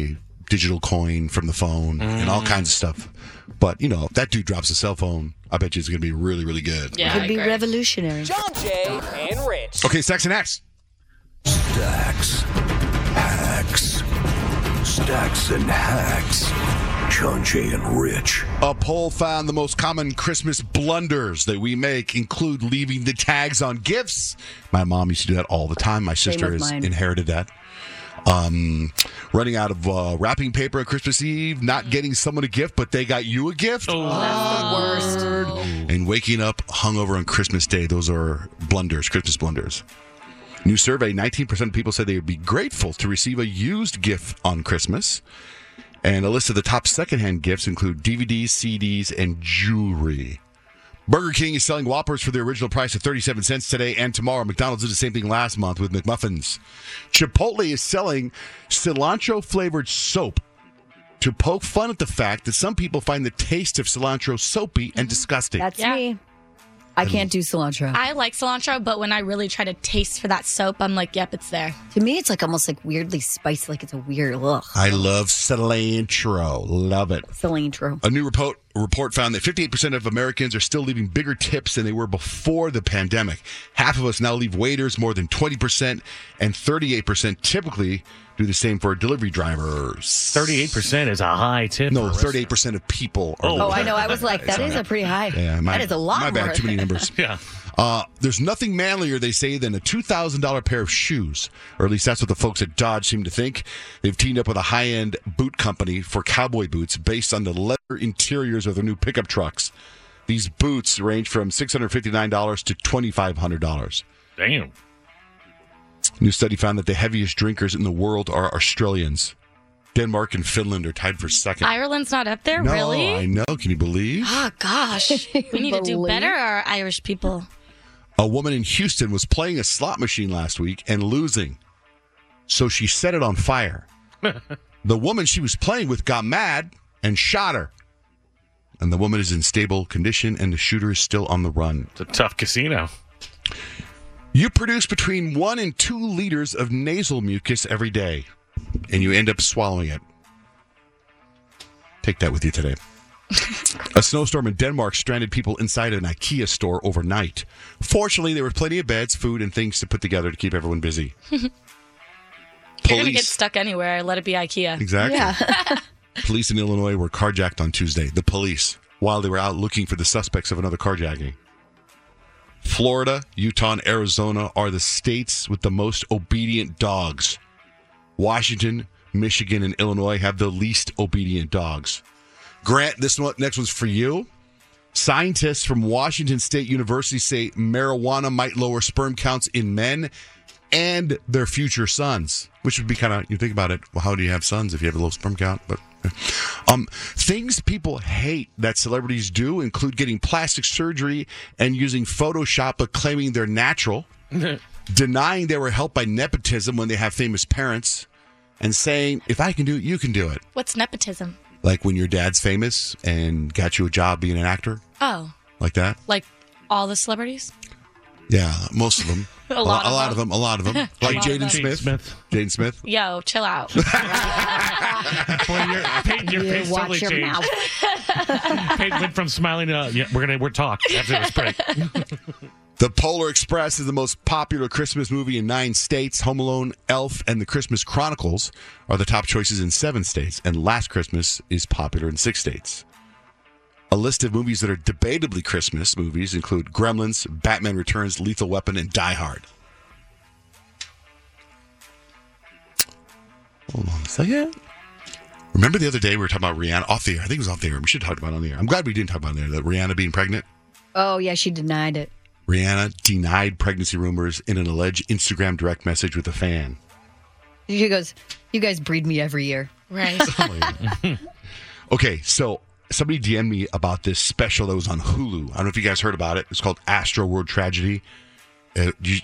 digital coin from the phone and all kinds of stuff. But, you know, if that dude drops a cell phone, I bet you it's going to be really, really good. Yeah, could be revolutionary. John Jay and Rich. Okay, Stacks and Hacks. Stacks. Hacks. Stacks and Hacks. John Jay and Rich. A poll found the most common Christmas blunders that we make include leaving the tags on gifts. My mom used to do that all the time. My sister has inherited that. Running out of wrapping paper at Christmas Eve, not getting someone a gift, but they got you a gift. Oh, that's the worst. And waking up hungover on Christmas Day. Those are blunders, Christmas blunders. New survey, 19% of people said they would be grateful to receive a used gift on Christmas. And a list of the top secondhand gifts include DVDs, CDs, and jewelry. Burger King is selling Whoppers for their original price of 37 cents today and tomorrow. McDonald's did the same thing last month with McMuffins. Chipotle is selling cilantro-flavored soap to poke fun at the fact that some people find the taste of cilantro soapy and disgusting. That's me. I can't do cilantro. I like cilantro, but when I really try to taste for that soap, I'm like, yep, it's there. To me, it's like almost like weirdly spicy, like it's a weird look. I love cilantro. Love it. Cilantro. A new report found that 58% of Americans are still leaving bigger tips than they were before the pandemic. Half of us now leave waiters more than 20%, and 38% typically do the same for delivery drivers. 38% is a high tip. No, 38% of people are. Oh, I know. I was like, that is a pretty high. Yeah, that is a lot my more. bad, too many numbers. Yeah. There's nothing manlier, they say, than a $2,000 pair of shoes. Or at least that's what the folks at Dodge seem to think. They've teamed up with a high-end boot company for cowboy boots based on the leather interiors of their new pickup trucks. These boots range from $659 to $2,500. Damn. New study found that the heaviest drinkers in the world are Australians. Denmark and Finland are tied for second. Ireland's not up there, No, really? I know. Can you believe? Oh, gosh. We need to do better, our Irish people. A woman in Houston was playing a slot machine last week and losing. So she set it on fire. The woman she was playing with got mad and shot her. And the woman is in stable condition and the shooter is still on the run. It's a tough casino. You produce between 1 and 2 liters of nasal mucus every day, and you end up swallowing it. Take that with you today. A snowstorm in Denmark stranded people inside an IKEA store overnight. Fortunately, there were plenty of beds, food, and things to put together to keep everyone busy. You're going to get stuck anywhere. Let it be IKEA. Exactly. Yeah. Police in Illinois were carjacked on Tuesday. The police, while they were out looking for the suspects of another carjacking. Florida, Utah, and Arizona are the states with the most obedient dogs. Washington, Michigan, and Illinois have the least obedient dogs. Grant, next one's for you. Scientists from Washington State University say marijuana might lower sperm counts in men and their future sons, which would be kind of, you think about it, well, how do you have sons if you have a low sperm count? But things people hate that celebrities do include getting plastic surgery and using Photoshop but claiming they're natural, denying they were helped by nepotism when they have famous parents, and saying, if I can do it, you can do it. What's nepotism? Like when your dad's famous and got you a job being an actor? Oh. Like that? Like all the celebrities? Yeah, most of them. A lot of them. Like Jaden Smith. Jaden Smith. Yo, chill out. Peyton, your face watch totally your changed. Peyton went from smiling to, yeah, we're talk after this break. The Polar Express is the most popular Christmas movie in 9 states. Home Alone, Elf, and The Christmas Chronicles are the top choices in 7 states. And Last Christmas is popular in 6 states. A list of movies that are debatably Christmas movies include Gremlins, Batman Returns, Lethal Weapon, and Die Hard. Hold on a second. Remember the other day we were talking about Rihanna off the air? I think it was off the air. We should have talked about it on the air. I'm glad we didn't talk about it on the air, that Rihanna being pregnant. Oh, yeah, she denied it. Rihanna denied pregnancy rumors in an alleged Instagram direct message with a fan. She goes, you guys breed me every year. Right. Okay, so somebody DM'd me about this special that was on Hulu. I don't know if you guys heard about it. It's called Astro World Tragedy.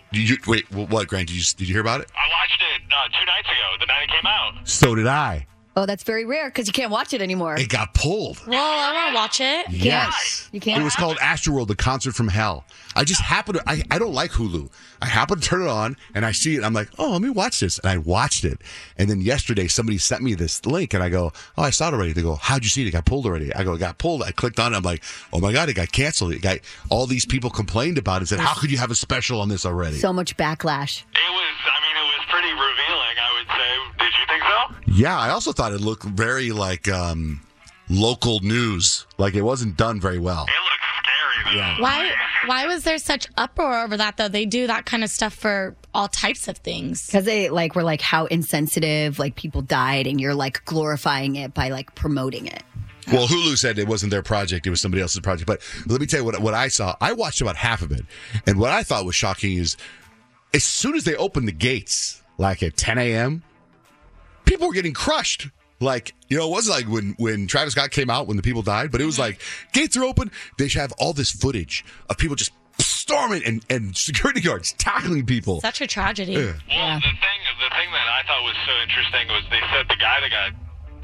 Wait, what, Grant? Did you hear about it? I watched it 2 nights ago, the night it came out. So did I. Oh, that's very rare because you can't watch it anymore. It got pulled. Well, I want to watch it. Yes. You can't. It was called Astroworld, the concert from hell. I just happened to, I don't like Hulu. I happened to turn it on and I see it. I'm like, oh, let me watch this. And I watched it. And then yesterday somebody sent me this link and I go, oh, I saw it already. They go, how'd you see it? It got pulled already. I go, it got pulled. I clicked on it. I'm like, oh my God, it got canceled. It got, all these people complained about it and said, how could you have a special on this already? So much backlash. It was pretty revealing, I would say. Did you think so? Yeah, I also thought it looked very like local news. Like it wasn't done very well. It looked scary, though. Yeah. Why was there such uproar over that, though? They do that kind of stuff for all types of things. Because they were like how insensitive, like people died, and you're like glorifying it by like promoting it. Well, Hulu said it wasn't their project; it was somebody else's project. But let me tell you what I saw. I watched about half of it, and what I thought was shocking is, as soon as they opened the gates, like at 10 a.m., people were getting crushed. Like, it wasn't like when Travis Scott came out when the people died, but it was like, gates are open. They should have all this footage of people just storming and security guards tackling people. Such a tragedy. Yeah. Well, the thing that I thought was so interesting was they said the guy that got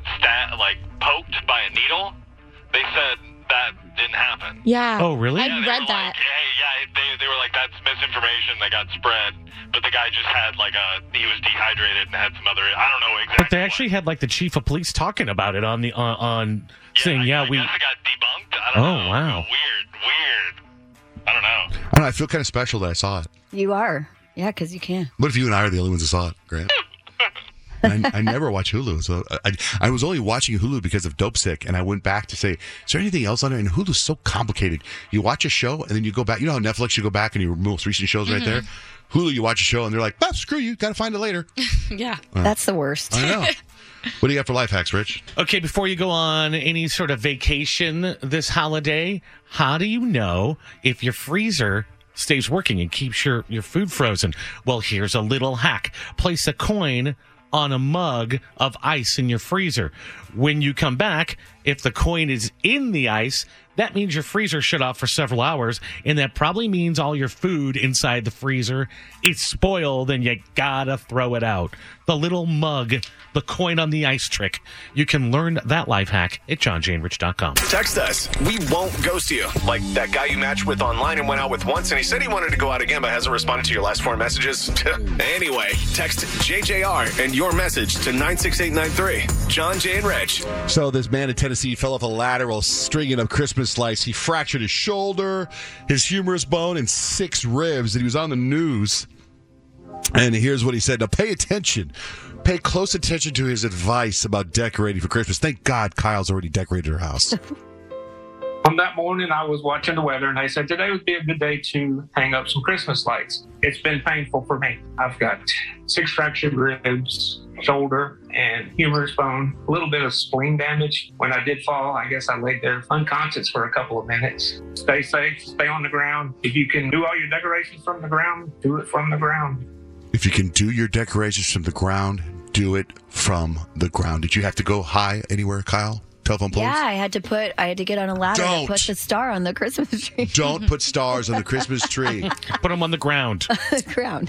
poked by a needle, they said that didn't happen. Yeah. Oh, really? I read that. They were like, that's misinformation that got spread. But the guy just had he was dehydrated and had some other, I don't know exactly. But they actually had like the chief of police talking about it on the saying, I guess it got debunked. I don't know. Oh, wow. Weird. I don't know. I feel kind of special that I saw it. You are. Yeah, because you can. What if you and I are the only ones that saw it, Grant? I never watch Hulu, so I was only watching Hulu because of Dope Sick, and I went back to say, is there anything else on there? And Hulu's so complicated. You watch a show, and then you go back. You know how Netflix, you go back and your most recent show's right there? Hulu, you watch a show, and they're like, screw you, got to find it later. Yeah. That's the worst. I know. What do you got for life hacks, Rich? Okay, before you go on any sort of vacation this holiday, how do you know if your freezer stays working and keeps your food frozen? Well, here's a little hack. Place a coin on a mug of ice in your freezer. When you come back, if the coin is in the ice, that means your freezer shut off for several hours, and that probably means all your food inside the freezer is spoiled and you gotta throw it out. The little mug, the coin on the ice trick. You can learn that life hack at johnjaneRich.com. Text us. We won't ghost you. Like that guy you matched with online and went out with once, and he said he wanted to go out again but hasn't responded to your last 4 messages. Anyway, text JJR and your message to 96893. John, Jay, and Rich. So this man in Tennessee fell off a ladder while stringing up Christmas lights. He fractured his shoulder, his humerus bone, and 6 ribs, and he was on the news. And here's what he said. Now, pay attention. Pay close attention to his advice about decorating for Christmas. Thank God Kyle's already decorated her house. On that morning, I was watching the weather, and I said, today would be a good day to hang up some Christmas lights. It's been painful for me. I've got 6 fractured ribs, shoulder, and humerus bone, a little bit of spleen damage. When I did fall, I guess I laid there unconscious for a couple of minutes. Stay safe, stay on the ground. If you can do all your decorations from the ground, do it from the ground. If you can do your decorations from the ground, do it from the ground. Did you have to go high anywhere, Kyle? Telephone poles? Yeah, I had to get on a ladder and put the star on the Christmas tree. Don't put stars on the Christmas tree. Put them on the ground. Ground.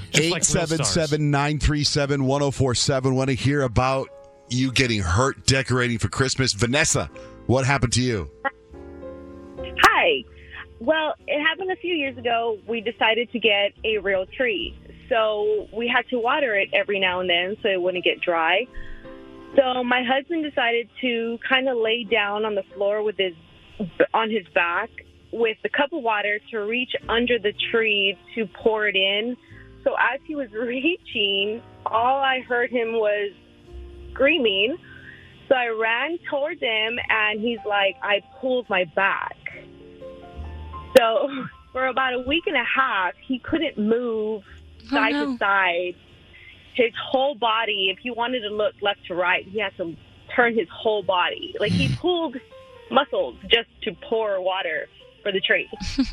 877-937-1047. Want to hear about you getting hurt decorating for Christmas? Vanessa, what happened to you? Hi. Well, it happened a few years ago. We decided to get a real tree. So we had to water it every now and then so it wouldn't get dry. So my husband decided to kind of lay down on the floor on his back with a cup of water to reach under the tree to pour it in. So as he was reaching, all I heard him was screaming. So I ran towards him, and he's like, I pulled my back. So for about a week and a half, he couldn't move side to side. His whole body, if he wanted to look left to right, he had to turn his whole body. Like, he pulled muscles just to pour water for the tree.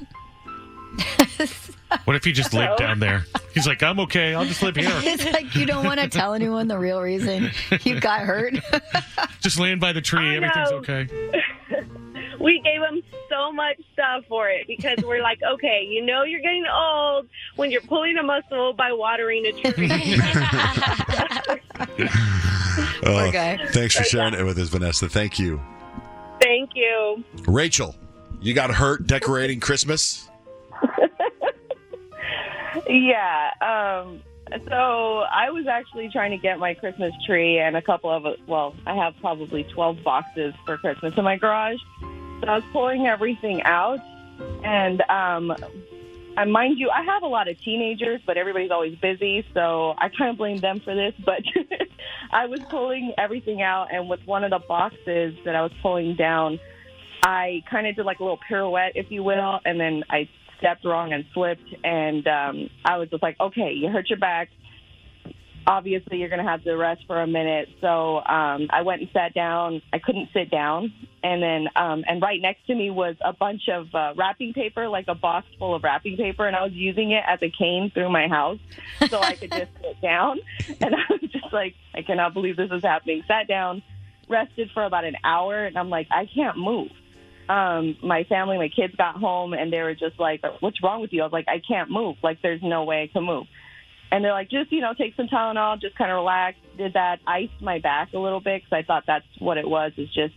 What if he just lived down there? He's like, I'm okay. I'll just live here. It's like you don't want to tell anyone the real reason you got hurt. Just laying by the tree. Everything's okay. We gave him so much stuff for it because we're like, okay, you know you're getting old when you're pulling a muscle by watering a tree. Oh, Okay. Thanks for sharing it with us, Vanessa. Thank you. Thank you. Rachel, you got hurt decorating Christmas? Yeah. So I was actually trying to get my Christmas tree and a couple of, I have probably 12 boxes for Christmas in my garage. So I was pulling everything out. And mind you, I have a lot of teenagers, but everybody's always busy. So I kind of blame them for this. But I was pulling everything out. And with one of the boxes that I was pulling down, I kind of did like a little pirouette, if you will. And then I stepped wrong and slipped, and I was just like, okay, you hurt your back. Obviously, you're going to have to rest for a minute. So I went and sat down. I couldn't sit down. And then and right next to me was a bunch of wrapping paper, like a box full of wrapping paper, and I was using it as a cane through my house so I could just sit down. And I was just like, I cannot believe this is happening. Sat down, rested for about an hour, and I'm like, I can't move. My family, my kids got home, and they were just like, what's wrong with you? I was like, I can't move. Like, there's no way I can move. And they're like, just, take some Tylenol, just kind of relax. Did that, iced my back a little bit because I thought that's what it was, is just,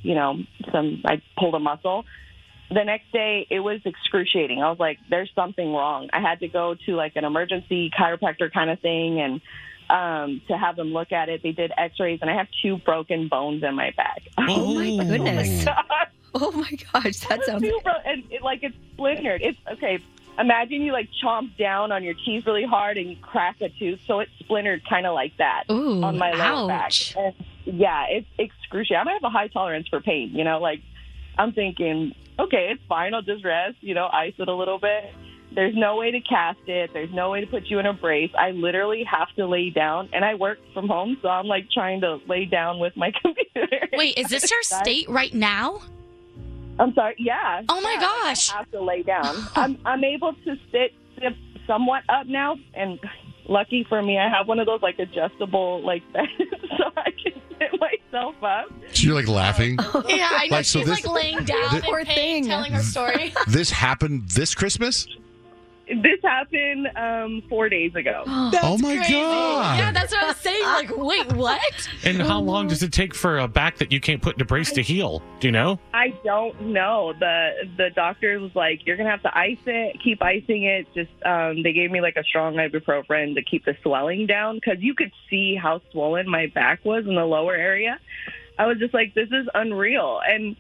I pulled a muscle. The next day, it was excruciating. I was like, there's something wrong. I had to go to, like, an emergency chiropractor kind of thing, and to have them look at it. They did x-rays, and I have 2 broken bones in my back. Oh, my goodness. God. Oh, my gosh. That sounds... And it's splintered. It's okay. Imagine you, like, chomp down on your teeth really hard and you crack a tooth. So it's splintered kind of like that on my lower back. And, yeah, it's excruciating. I have a high tolerance for pain, like, I'm thinking, okay, it's fine. I'll just rest, ice it a little bit. There's no way to cast it. There's no way to put you in a brace. I literally have to lay down, and I work from home, so I'm, like, trying to lay down with my computer. Wait, is this your state right now? I'm sorry. Yeah. Oh my gosh. I have to lay down. I'm able to sit somewhat up now, and lucky for me, I have one of those like adjustable like beds, so I can sit myself up. So you're like laughing. Yeah, I know. Like, so she's like laying down in pain, telling her story. This happened this Christmas? This happened 4 days ago. Oh my God. Yeah, that's what I was saying. Like, wait, what? And how long does it take for a back that you can't put in a brace to heal? Do you know? I don't know. The doctor was like, you're gonna have to ice it, keep icing it. Just they gave me like a strong ibuprofen to keep the swelling down, because you could see how swollen my back was in the lower area. I was just like, this is unreal. And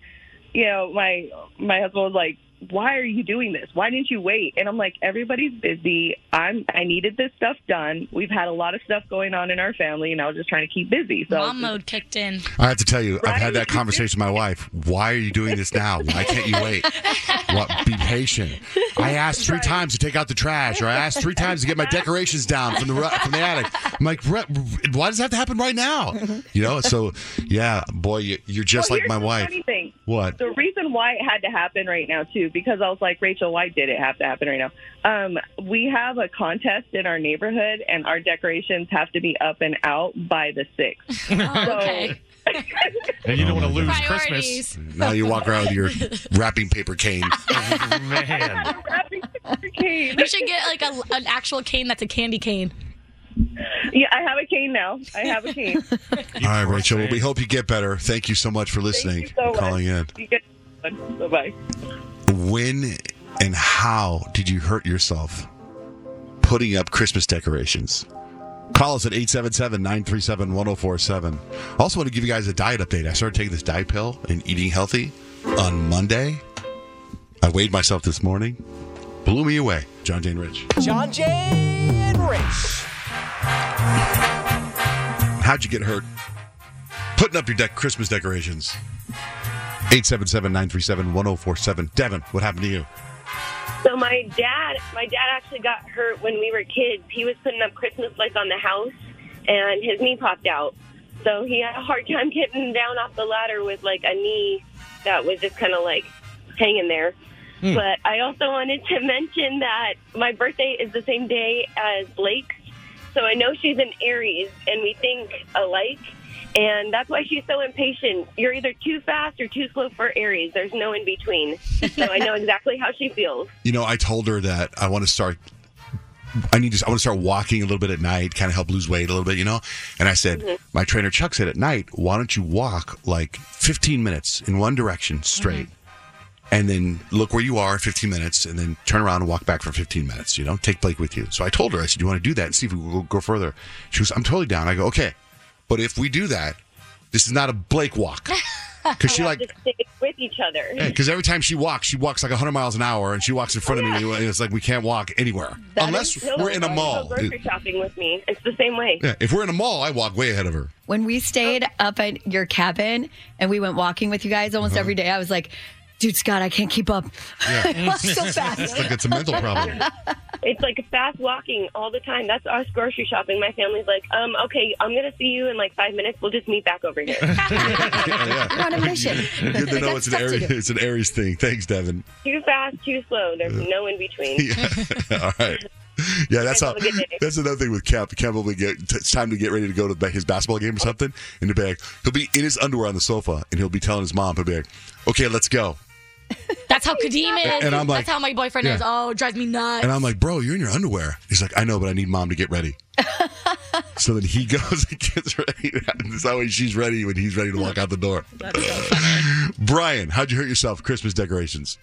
my husband was like, why are you doing this? Why didn't you wait? And I'm like, everybody's busy. I needed this stuff done. We've had a lot of stuff going on in our family, and I was just trying to keep busy. So Mom mode kicked in. I have to tell you, I've had that conversation with my wife. Why are you doing this now? Why can't you wait? Be patient. I asked 3 times to take out the trash, or I asked 3 times to get my decorations down from the attic. I'm like, why does that have to happen right now? So yeah, boy, you're just like my wife. Funny thing. What? The reason why it had to happen right now too, because I was like, Rachel, why did it have to happen right now? We have a contest in our neighborhood, and our decorations have to be up and out by the 6th. Okay. And you don't want to lose Priorities. Christmas. Now you walk around with your wrapping paper cane. Man. Wrapping paper cane. We should get like an actual cane that's a candy cane. Yeah, I have a cane now. I have a cane. All right, Rachel. Well, we hope you get better. Thank you so much for listening and calling in. Bye-bye. When and how did you hurt yourself putting up Christmas decorations? Call us at 877-937-1047. Also want to give you guys a diet update. I started taking this diet pill and eating healthy on Monday. I weighed myself this morning. Blew me away. John Jay and Rich. John Jay and Rich. How'd you get hurt putting up your Christmas decorations? 877-937-1047. Devin, what happened to you? So my dad actually got hurt when we were kids. He was putting up Christmas lights on the house, and his knee popped out. So he had a hard time getting down off the ladder with like a knee that was just kind of like hanging there. But I also wanted to mention that my birthday is the same day as Blake's. So I know she's an Aries, and we think alike. And that's why she's so impatient. You're either too fast or too slow for Aries. There's no in between. So I know exactly how she feels. I told her that I want to start I want to start walking a little bit at night, kind of help lose weight a little bit, And I said, my trainer Chuck said at night, why don't you walk like 15 minutes in one direction straight, and then look where you are 15 minutes, and then turn around and walk back for 15 minutes, take Blake with you. So I told her, I said, you want to do that and see if we will go further? She goes, I'm totally down. I go, okay, but if we do that, this is not a Blake walk. Because she just stay with each other. Because every time she walks like 100 miles an hour, and she walks in front of me, and it's like we can't walk anywhere unless we're in a mall. Go grocery shopping with me. It's the same way. Yeah, if we're in a mall, I walk way ahead of her. When we stayed up at your cabin and we went walking with you guys almost every day, I was like, dude, Scott, I can't keep up. Yeah. I walk so fast. It's like it's a mental problem. It's like fast walking all the time. That's us grocery shopping. My family's like, okay, I'm going to see you in like 5 minutes. We'll just meet back over here. You're on a mission. Good to know it's an Aries thing. Thanks, Devin. Too fast, too slow. There's no in between. Yeah. All right. Yeah, that's another thing with Cap. Cap will it's time to get ready to go to his basketball game or something. In the bag, he'll be in his underwear on the sofa, and he'll be telling his mom, he'll be like, okay, let's go. That's how Kadeem is. And I'm like, that's how my boyfriend is. Oh, it drives me nuts. And I'm like, bro, you're in your underwear. He's like, I know, but I need mom to get ready. So then he goes and gets ready. That's how she's ready when he's ready to walk out the door. That's so funny. Brian, how'd you hurt yourself? Christmas decorations.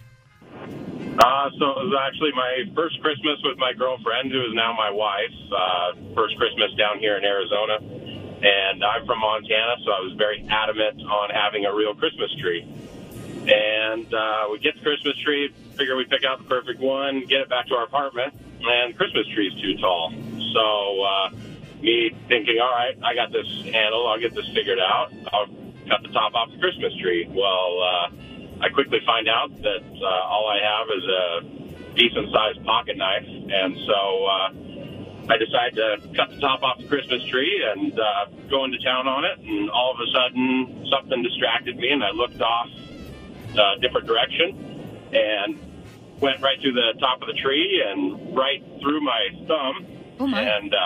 So it was actually my first Christmas with my girlfriend, who is now my wife. First Christmas down here in Arizona. And I'm from Montana, so I was very adamant on having a real Christmas tree. And we get the Christmas tree, figure we pick out the perfect one, get it back to our apartment, and the Christmas tree is too tall. So me thinking, all right, I got this handle, I'll get this figured out. I'll cut the top off the Christmas tree. Well, I quickly find out that all I have is a decent-sized pocket knife, and so I decide to cut the top off the Christmas tree and go into town on it, and all of a sudden something distracted me, and I looked off a different direction and went right through the top of the tree and right through my thumb. Oh my. And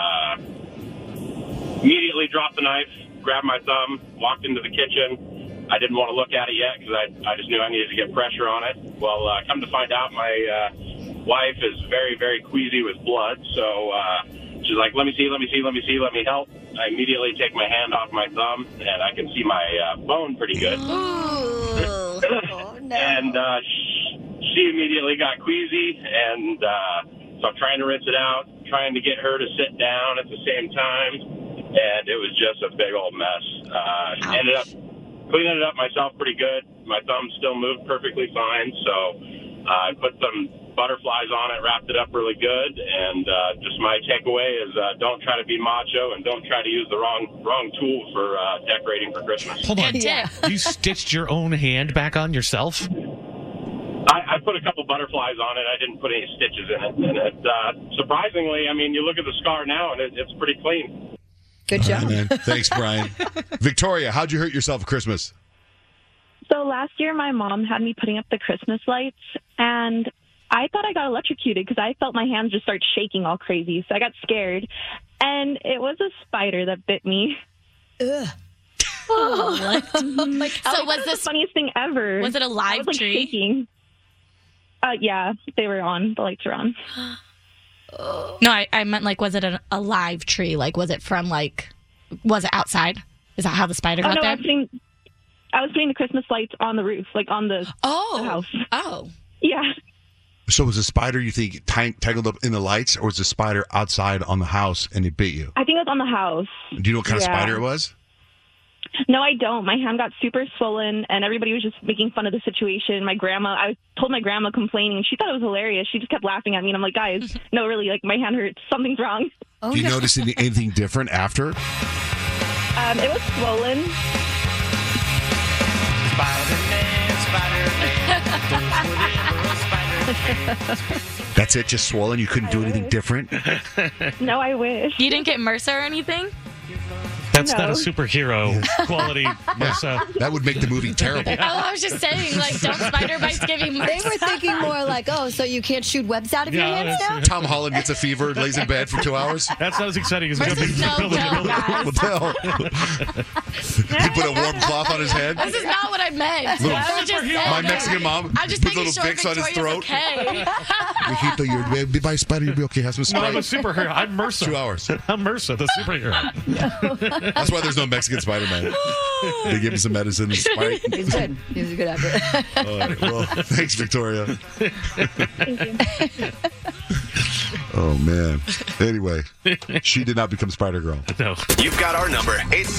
immediately dropped the knife, grabbed my thumb, walked into the kitchen. I didn't want to look at it yet because I just knew I needed to get pressure on it. Well, come to find out, my wife is very, very queasy with blood. So she's like, let me see, let me help. I immediately take my hand off my thumb, and I can see my bone pretty good. Oh, no. And she immediately got queasy, and so I'm trying to rinse it out, trying to get her to sit down at the same time, and it was just a big old mess. Ended up cleaning it up myself pretty good. My thumb still moved perfectly fine, so I put some butterflies on it, wrapped it up really good, and just my takeaway is don't try to be macho and don't try to use the wrong tool for decorating for Christmas. Hold on. You stitched your own hand back on yourself? I put a couple butterflies on it. I didn't put any stitches in it. And it, surprisingly, I mean, you look at the scar now, and it's pretty clean. Good job. All right, man. Thanks, Brian. Victoria, how'd you hurt yourself at Christmas? So last year, my mom had me putting up the Christmas lights, and I thought I got electrocuted because I felt my hands just start shaking all crazy. So I got scared, and it was a spider that bit me. Ugh. Oh, so was this the funniest thing ever? Was it a live tree? Shaking. Yeah, they were on. The lights were on. No, I meant like, was it a live tree? Like, was it from was it outside? Is that how the spider got there? I was putting the Christmas lights on the roof, like on the house. Oh. Yeah. So was the spider, you think, tangled up in the lights, or was the spider outside on the house and it bit you? I think it was on the house. Do you know what kind of spider it was? No, I don't. My hand got super swollen, and everybody was just making fun of the situation. I told my grandma complaining. She thought it was hilarious. She just kept laughing at me, and I'm like, guys, no, really, like, my hand hurts. Something's wrong. Do you notice anything different after? It was swollen. That's it? Just swollen? You couldn't do anything different? No, I wish. You didn't get MRSA or anything? That's not a superhero quality, Marissa. That would make the movie terrible. Oh, I was just saying, like, don't spider bites giving Marissa. They were thinking more like, oh, so you can't shoot webs out of your hands now? Tom Holland gets a fever and lays in bed for 2 hours. That's not as exciting as This jumping is no from building to joke, building. guys. He put a warm cloth on his head. This is not what I meant. Little- I was just saying. My Mexican mom I'm just put making little sure Vicks on his Victoria's throat. okay. Mijito, you'll be by Spider. You'll be okay. Have some No, I'm a Sprite. superhero. I'm MRSA. 2 hours. I'm MRSA, the superhero. That's why there's no Mexican Spider-Man. They give him some medicine. Sprite. He's good. He was a good actor. All right. Well, thanks, Victoria. Oh, man. Anyway, she did not become Spider-Girl. No. You've got our number,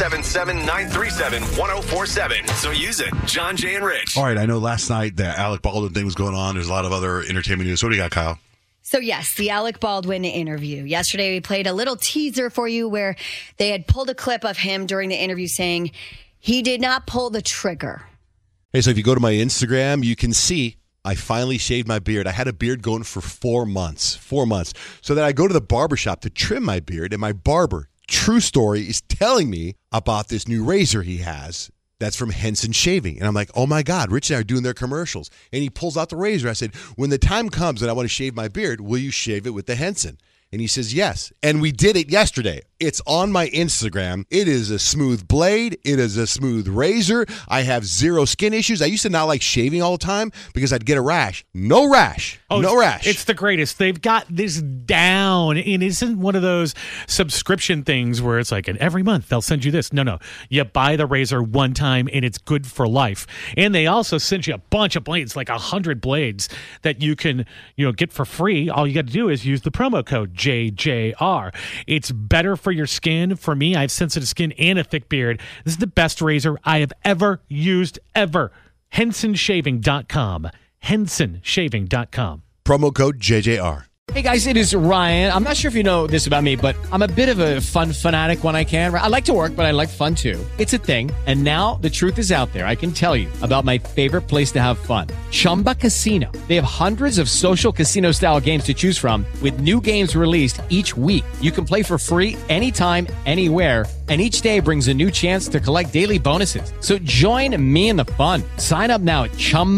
877-937-1047. So use it. John, Jay, and Rich. All right. I know last night the Alec Baldwin thing was going on. There's a lot of other entertainment news. What do you got, Kyle? So, yes, the Alec Baldwin interview. Yesterday, we played a little teaser for you where they had pulled a clip of him during the interview saying he did not pull the trigger. Hey, so if you go to my Instagram, you can see I finally shaved my beard. I had a beard going for 4 months. 4 months. So then I go to the barbershop to trim my beard, and my barber, true story, is telling me about this new razor he has that's from Henson Shaving. And I'm like, oh my God, Rich and I are doing their commercials. And he pulls out the razor. I said, when the time comes and I want to shave my beard, will you shave it with the Henson? And he says, yes. And we did it yesterday. It's on my Instagram. It is a smooth blade. It is a smooth razor. I have zero skin issues. I used to not like shaving all the time because I'd get a rash. No rash. No rash. It's the greatest. They've got this down. And it isn't one of those subscription things where it's like, and every month they'll send you this. No. You buy the razor one time and it's good for life. And they also send you a bunch of blades, like 100 blades that you can, get for free. All you got to do is use the promo code JJR. It's better for your skin. For me, I have sensitive skin and a thick beard. This is the best razor I have ever used, ever. HensonShaving.com. HensonShaving.com. Promo code JJR. Hey guys, it is Ryan. I'm not sure if you know this about me, but I'm a bit of a fun fanatic when I can. I like to work, but I like fun too. It's a thing. And now the truth is out there. I can tell you about my favorite place to have fun. Chumba Casino. They have hundreds of social casino style games to choose from with new games released each week. You can play for free anytime, anywhere. And each day brings a new chance to collect daily bonuses. So join me in the fun. Sign up now at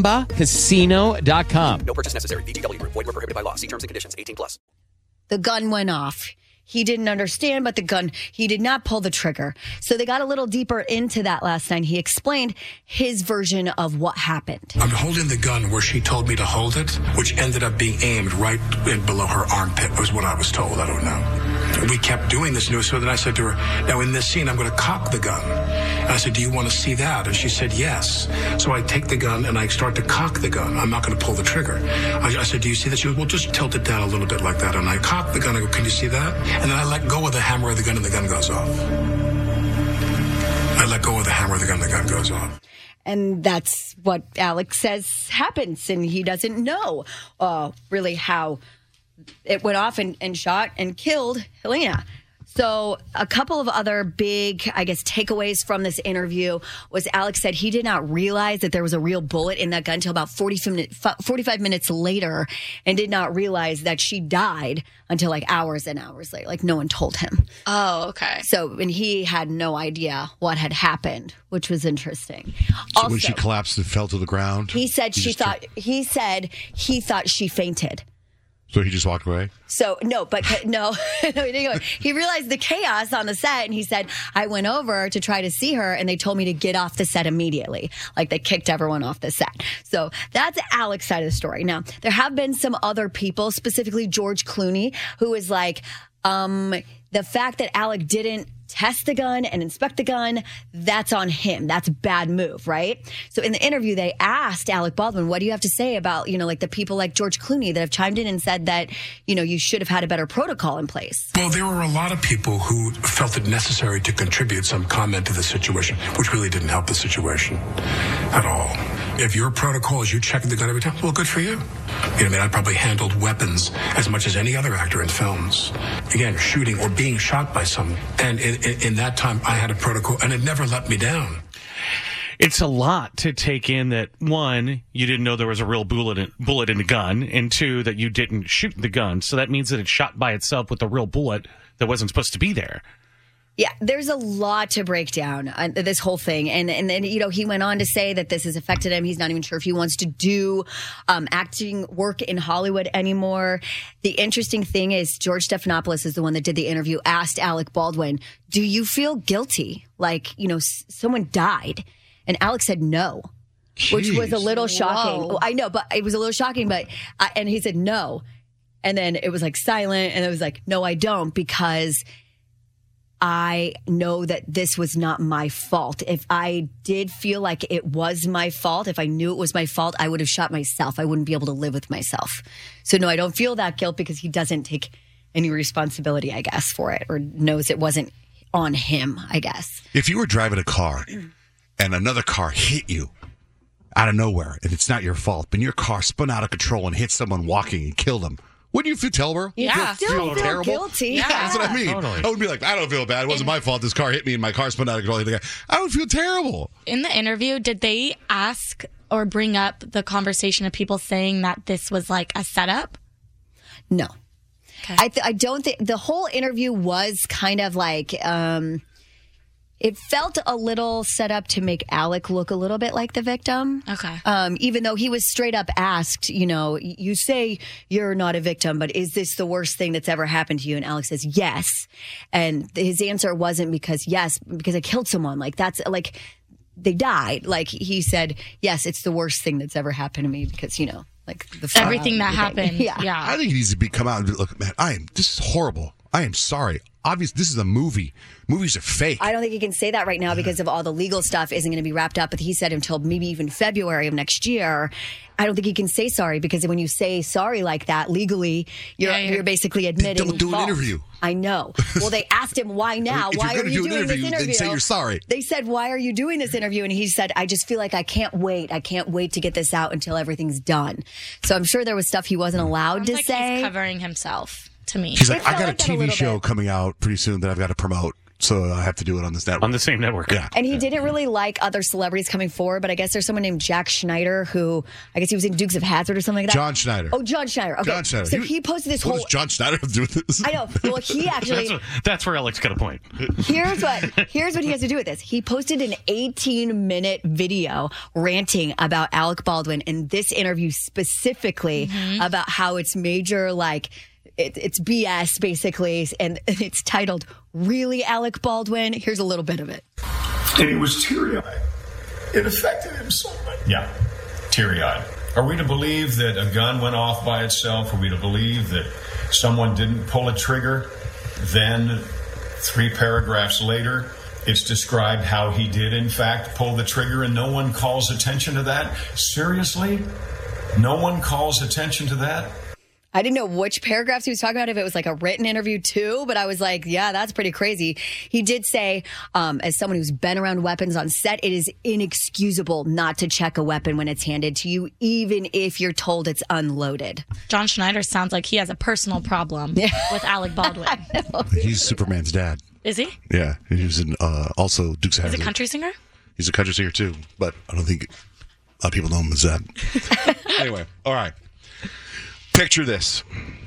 ChumbaCasino.com. No purchase necessary. VGW Group. Void where prohibited by law. See terms and conditions. 18+. The gun went off. He didn't understand, but he did not pull the trigger. So they got a little deeper into that last night. He explained his version of what happened. I'm holding the gun where she told me to hold it, which ended up being aimed right in below her armpit, was what I was told. I don't know. We kept doing this, so then I said to her, now in this scene, I'm going to cock the gun. And I said, do you want to see that? And she said, yes. So I take the gun and I start to cock the gun. I'm not going to pull the trigger. I said, do you see that? She goes, well, just tilt it down a little bit like that. And I cock the gun. I go, can you see that? And then I let go of the hammer of the gun and the gun goes off. I let go of the hammer of the gun and the gun goes off. And that's what Alex says happens. And he doesn't know really how it went off and shot and killed Helena. So a couple of other big, I guess, takeaways from this interview was Alex said he did not realize that there was a real bullet in that gun until about 45 minutes later, and did not realize that she died until like hours and hours later. Like no one told him. Oh, okay. So, and he had no idea what had happened, which was interesting. So when she collapsed and fell to the ground, he said he thought she fainted. So he just walked away? So, no, he didn't go. He realized the chaos on the set, and he said, I went over to try to see her, and they told me to get off the set immediately. Like, they kicked everyone off the set. So that's Alex's side of the story. Now, there have been some other people, specifically George Clooney, who is like, the fact that Alec didn't test the gun and inspect the gun, that's on him. That's a bad move, right? So in the interview, they asked Alec Baldwin, what do you have to say about, like the people like George Clooney that have chimed in and said that, you should have had a better protocol in place? Well, there were a lot of people who felt it necessary to contribute some comment to the situation, which really didn't help the situation at all. If your protocol is you checking the gun every time, well, good for you. I probably handled weapons as much as any other actor in films. Again, shooting or being shot by someone. And in that time, I had a protocol, and it never let me down. It's a lot to take in that, one, you didn't know there was a real bullet in the gun, and two, that you didn't shoot the gun. So that means that it shot by itself with a real bullet that wasn't supposed to be there. Yeah, there's a lot to break down on this whole thing. And then, he went on to say that this has affected him. He's not even sure if he wants to do acting work in Hollywood anymore. The interesting thing is George Stephanopoulos is the one that did the interview, asked Alec Baldwin, do you feel guilty? Like, someone died. And Alec said no, which was a little shocking. Whoa. I know, but it was a little shocking. But and he said no. And then it was like silent. And it was like, no, I don't, because I know that this was not my fault. If I did feel like it was my fault, if I knew it was my fault, I would have shot myself. I wouldn't be able to live with myself. So no, I don't feel that guilt because he doesn't take any responsibility, I guess, for it, or knows it wasn't on him, I guess. If you were driving a car and another car hit you out of nowhere and it's not your fault, but your car spun out of control and hit someone walking and killed them, wouldn't you feel terrible? Yeah. Still feel guilty. Yeah, that's what I mean. Totally. I would be like, I don't feel bad. It wasn't my fault. This car hit me and my car spun out of control. I would feel terrible. In the interview, did they ask or bring up the conversation of people saying that this was like a setup? No. Okay. I don't think the whole interview was kind of like, it felt a little set up to make Alec look a little bit like the victim. Okay. Even though he was straight up asked, you say you're not a victim, but is this the worst thing that's ever happened to you? And Alec says, yes. And his answer wasn't because I killed someone. Like, that's like, they died. Like, he said, yes, it's the worst thing that's ever happened to me because, like everything that happened. Yeah. I think he needs to come out and be, look, man, this is horrible. I am sorry. Obviously, this is a movie. Movies are fake. I don't think he can say that right now because of all the legal stuff isn't going to be wrapped up. But he said until maybe even February of next year. I don't think he can say sorry because when you say sorry like that legally, you're basically admitting Don't do fault. an interview. I know. Well, they asked him why now. If Why you're are you gonna do an doing this interview, interview? then say you're sorry. They said, why are you doing this interview? And he said, I just feel like I can't wait. I can't wait to get this out until everything's done. So I'm sure there was stuff he wasn't allowed to say. He's covering himself to me. He's like, I got a TV show coming out pretty soon that I've got to promote. So I have to do it on this network. On the same network. Yeah. And he didn't really like other celebrities coming forward, but I guess there's someone named Jack Schneider who, I guess he was in Dukes of Hazzard or something like that. John Schneider. Oh, John Schneider. Okay. John Schneider. So he posted this What whole... does John Schneider have to do with this? I know. Well, he actually... That's where Alex got a point. Here's what he has to do with this. He posted an 18-minute video ranting about Alec Baldwin in this interview specifically about how it's major, like... It's BS, basically, and it's titled, Really, Alec Baldwin? Here's a little bit of it. And he was teary-eyed. It affected him so much. Yeah, teary-eyed. Are we to believe that a gun went off by itself? Are we to believe that someone didn't pull a trigger? Then, 3 paragraphs later, it's described how he did, in fact, pull the trigger, and no one calls attention to that? Seriously? No one calls attention to that? I didn't know which paragraphs he was talking about, if it was like a written interview too, but I was like, yeah, that's pretty crazy. He did say, as someone who's been around weapons on set, it is inexcusable not to check a weapon when it's handed to you, even if you're told it's unloaded. John Schneider sounds like he has a personal problem with Alec Baldwin. He's Superman's dad. Is he? Yeah. He was in also Dukes of Is Hazzard. he a country singer? He's a country singer too, but I don't think a lot of people know him as that. Anyway, all right. Picture this.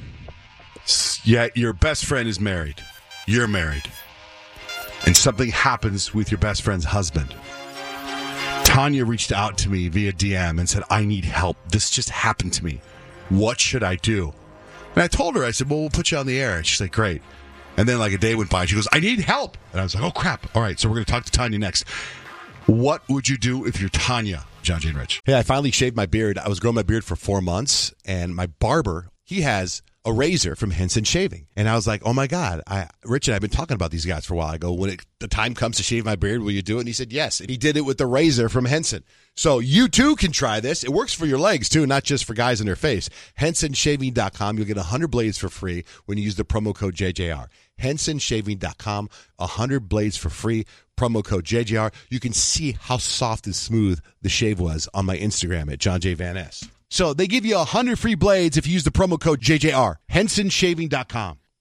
Yeah, your best friend is married. You're married. And something happens with your best friend's husband. Tanya reached out to me via DM and said, I need help. This just happened to me. What should I do? And I told her, I said, well, we'll put you on the air. And she's like, great. And then like a day went by and she goes, I need help. And I was like, oh, crap. All right, so we're going to talk to Tanya next. What would you do if you're Tanya? John Jane Rich. Hey, I finally shaved my beard. I was growing my beard for 4 months, and my barber, he has a razor from Henson Shaving. And I was like, oh my God, Rich and I have been talking about these guys for a while. I go, when the time comes to shave my beard, will you do it? And he said, yes. And he did it with the razor from Henson. So you too can try this. It works for your legs too, not just for guys in their face. HensonShaving.com. You'll get 100 blades for free when you use the promo code JJR. HensonShaving.com. 100 blades for free. Promo code JJR. You can see how soft and smooth the shave was on my Instagram at John J. Van Ness. So they give you 100 free blades if you use the promo code JJR. HensonShaving.com.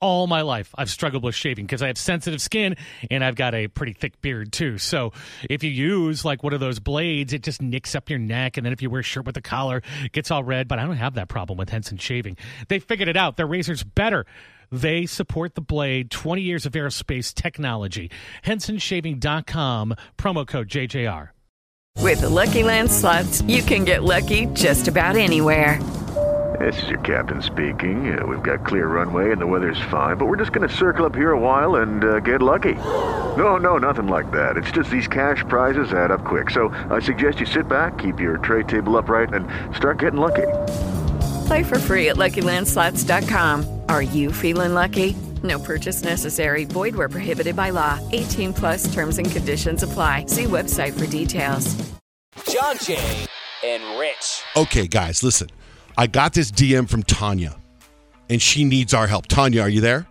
All my life, I've struggled with shaving because I have sensitive skin and I've got a pretty thick beard too. So if you use like one of those blades, it just nicks up your neck. And then if you wear a shirt with a collar, it gets all red. But I don't have that problem with Henson Shaving. They figured it out. Their razor's better. They support the blade, 20 years of aerospace technology. HensonShaving.com, promo code JJR. With the Lucky Land Slots, you can get lucky just about anywhere. This is your captain speaking. We've got clear runway and the weather's fine, but we're just going to circle up here a while and get lucky. No, nothing like that. It's just these cash prizes add up quick. So I suggest you sit back, keep your tray table upright, and start getting lucky. Play for free at LuckyLandSlots.com. Are you feeling lucky? No purchase necessary. Void where prohibited by law. 18+ terms and conditions apply. See website for details. John Jay and Rich. Okay, guys, listen. I got this DM from Tanya, and she needs our help. Tanya, are you there?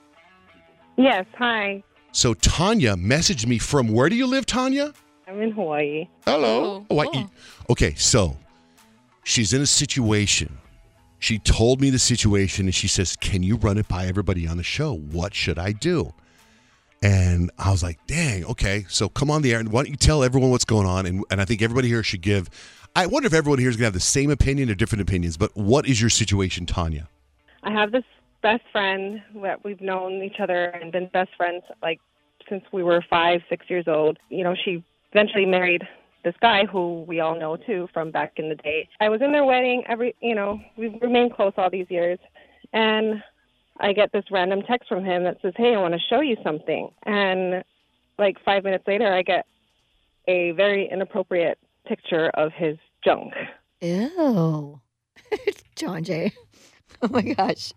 Yes, hi. So Tanya messaged me from, where do you live, Tanya? I'm in Hawaii. Hello. Hawaii. Okay, so she's in a situation. She told me the situation, and she says, can you run it by everybody on the show? What should I do? And I was like, dang, okay. So come on the air, and why don't you tell everyone what's going on? And I think everybody here should give, I wonder if everyone here is going to have the same opinion or different opinions, but what is your situation, Tanya? I have this best friend that we've known each other and been best friends like since we were 5-6 years old. You know, she eventually married this guy who we all know too from back in the day. I was in their wedding. We've remained close all these years, and I get this random text from him that says, hey, I want to show you something. And like 5 minutes later, I get a very inappropriate picture of his junk. Ew. John Jay. Oh my gosh.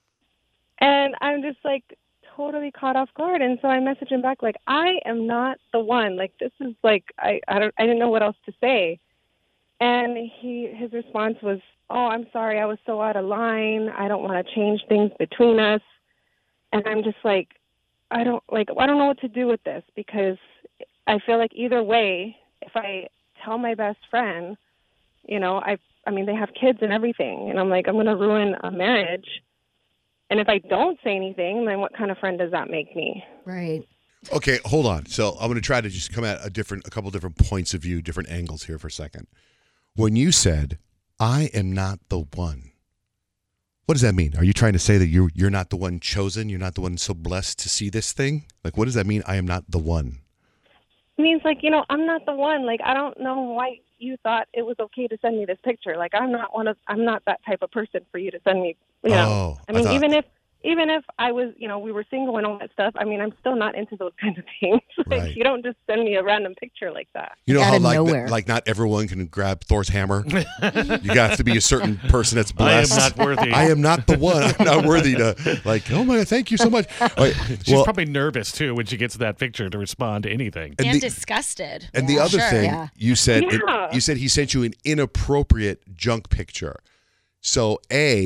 And I'm just like totally caught off guard. And so I message him back like, I am not the one. Like, this is like, I didn't know what else to say. And his response was, oh, I'm sorry, I was so out of line. I don't want to change things between us. And I'm just like, I don't know what to do with this, because I feel like either way, if I tell my best friend, you know, I mean, they have kids and everything, and I'm like, I'm going to ruin a marriage. And if I don't say anything, then what kind of friend does that make me? Right. Okay, hold on. So I'm going to try to just come at a couple different points of view, different angles here for a second. When you said, I am not the one, what does that mean? Are you trying to say that you're not the one chosen? You're not the one so blessed to see this thing? Like, what does that mean, I am not the one? It means, like, you know, I'm not the one. Like, I don't know why you thought it was okay to send me this picture. Like, I'm not that type of person for you to send me, you know. I mean, even if I was, you know, we were single and all that stuff, I mean, I'm still not into those kinds of things. Like, Right. you don't just send me a random picture like that. You know how like not everyone can grab Thor's hammer? You have to be a certain person that's blessed. I am not worthy. I am not the one. I'm not worthy to, like, oh my God, thank you so much. Right. She's probably nervous too when she gets that picture to respond to anything. And disgusted. And the other thing you said, Yeah. you said he sent you an inappropriate junk picture. So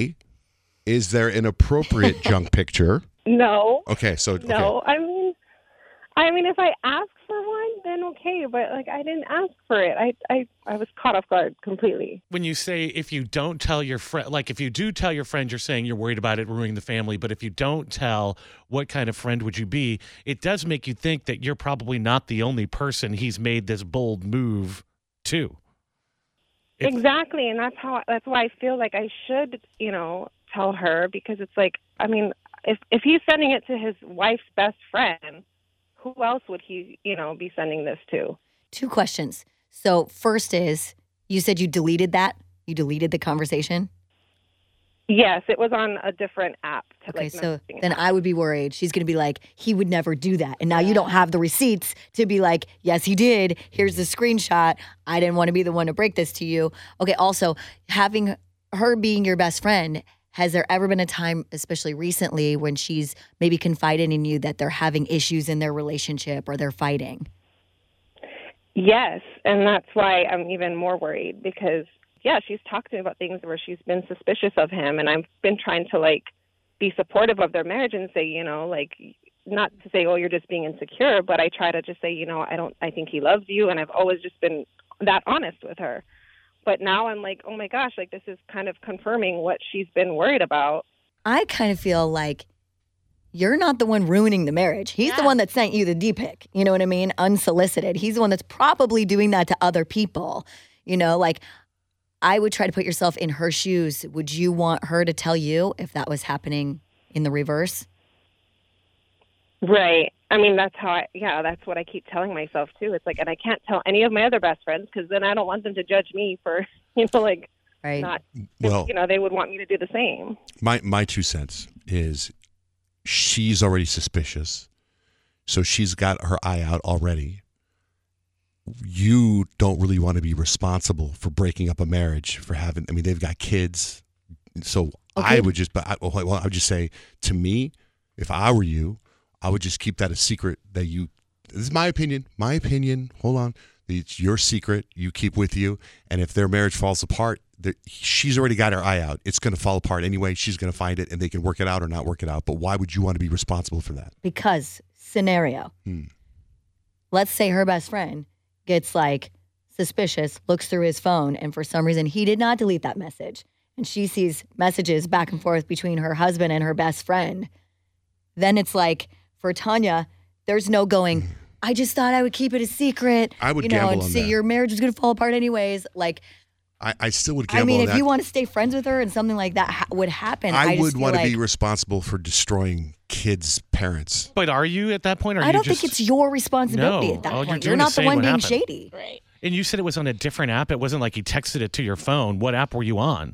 is there an appropriate junk picture? No. Okay, so No, I mean, if I ask for one, then okay. But like, I didn't ask for it. I was caught off guard completely. When you say if you don't tell your friend, like if you do tell your friend, you're saying you're worried about it ruining the family. But if you don't tell, what kind of friend would you be? It does make you think that you're probably not the only person he's made this bold move to. Exactly, and that's why I feel like I should, you know, tell her, because it's like, I mean, if he's sending it to his wife's best friend, who else would he, you know, be sending this to? 2 questions. So first is, you said you deleted that? You deleted the conversation? Yes, it was on a different app. Okay, so then I would be worried. She's going to be like, he would never do that. And now you don't have the receipts to be like, yes, he did. Here's the screenshot. I didn't want to be the one to break this to you. Okay, also, having her being your best friend, has there ever been a time, especially recently, when she's maybe confided in you that they're having issues in their relationship or they're fighting? Yes, and that's why I'm even more worried, because, yeah, she's talked to me about things where she's been suspicious of him, and I've been trying to, like, be supportive of their marriage and say, you know, like, not to say, oh, you're just being insecure, but I try to just say, you know, I think he loves you, and I've always just been that honest with her. But now I'm like, oh my gosh, like, this is kind of confirming what she's been worried about. I kind of feel like you're not the one ruining the marriage. He's the one that sent you the D-pic. You know what I mean? Unsolicited. He's the one that's probably doing that to other people. You know, like, I would try to put yourself in her shoes. Would you want her to tell you if that was happening in the reverse? Right. I mean, that's what I keep telling myself, too. It's like, and I can't tell any of my other best friends because then I don't want them to judge me for, right. not, Well, they would want me to do the same. My 2 cents is she's already suspicious. So she's got her eye out already. You don't really want to be responsible for breaking up a marriage, they've got kids. So I would just say, to me, if I were you, I would just keep that a secret this is my opinion, hold on. It's your secret you keep with you. And if their marriage falls apart, she's already got her eye out. It's going to fall apart anyway. She's going to find it and they can work it out or not work it out. But why would you want to be responsible for that? Because scenario, let's say her best friend gets suspicious, looks through his phone, and for some reason he did not delete that message. And she sees messages back and forth between her husband and her best friend. Then it's for Tanya, there's no going, I just thought I would keep it a secret. I would gamble and on see that. Your marriage is going to fall apart anyways. I still would gamble on that. If you want to stay friends with her and something like that would happen, I would want to be responsible for destroying kids' parents. But are you at that point? Or I don't think it's your responsibility at that point. You're not the one being shady. Right. And you said it was on a different app. It wasn't like he texted it to your phone. What app were you on?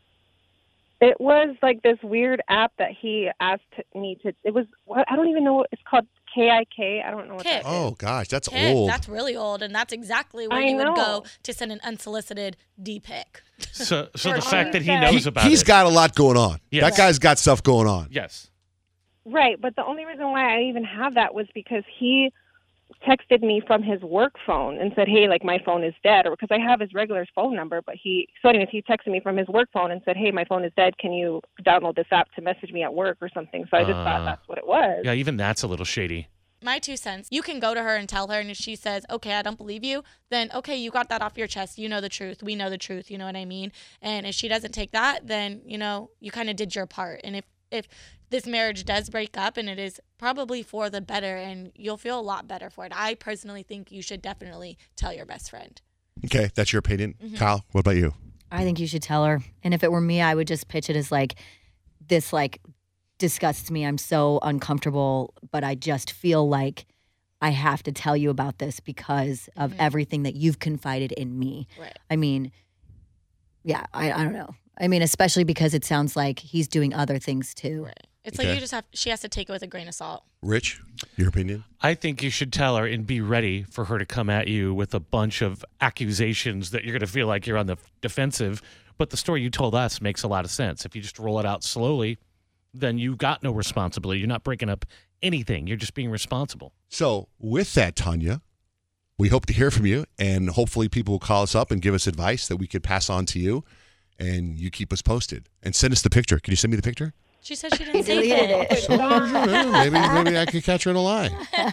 It was this weird app that he asked me to. It was, I don't even know what it's called. KIK. I don't know what that is. Oh, gosh, that's Kit, old. That's really old, and that's exactly where you would go to send an unsolicited D-pic. So the fact that he knows about He's got a lot going on. Yes. That guy's got stuff going on. Yes. Right, but the only reason why I even have that was because he texted me from his work phone and said, hey, my phone is dead, or because I have his regular phone number, but he texted me from his work phone and said, hey, my phone is dead. Can you download this app to message me at work or something? So I just thought that's what it was. Yeah, even that's a little shady. My 2 cents. You can go to her and tell her, and if she says, okay, I don't believe you, then okay, you got that off your chest. You know the truth. We know the truth. You know what I mean? And if she doesn't take that, then, you kind of did your part. And if this marriage does break up, and it is probably for the better, and you'll feel a lot better for it. I personally think you should definitely tell your best friend. Okay, that's your opinion. Mm-hmm. Kyle, what about you? I think you should tell her. And if it were me, I would just pitch it as this disgusts me. I'm so uncomfortable, but I just feel like I have to tell you about this because of everything that you've confided in me. Right. I mean, yeah, I don't know. I mean, especially because it sounds like he's doing other things too. Right. It's like she has to take it with a grain of salt. Rich, your opinion? I think you should tell her and be ready for her to come at you with a bunch of accusations that you're going to feel like you're on the defensive. But the story you told us makes a lot of sense. If you just roll it out slowly, then you've got no responsibility. You're not breaking up anything. You're just being responsible. So with that, Tanya, we hope to hear from you, and hopefully people will call us up and give us advice that we could pass on to you, and you keep us posted. And send us the picture. Can you send me the picture? She said she didn't save it. Maybe I could catch her in a lie.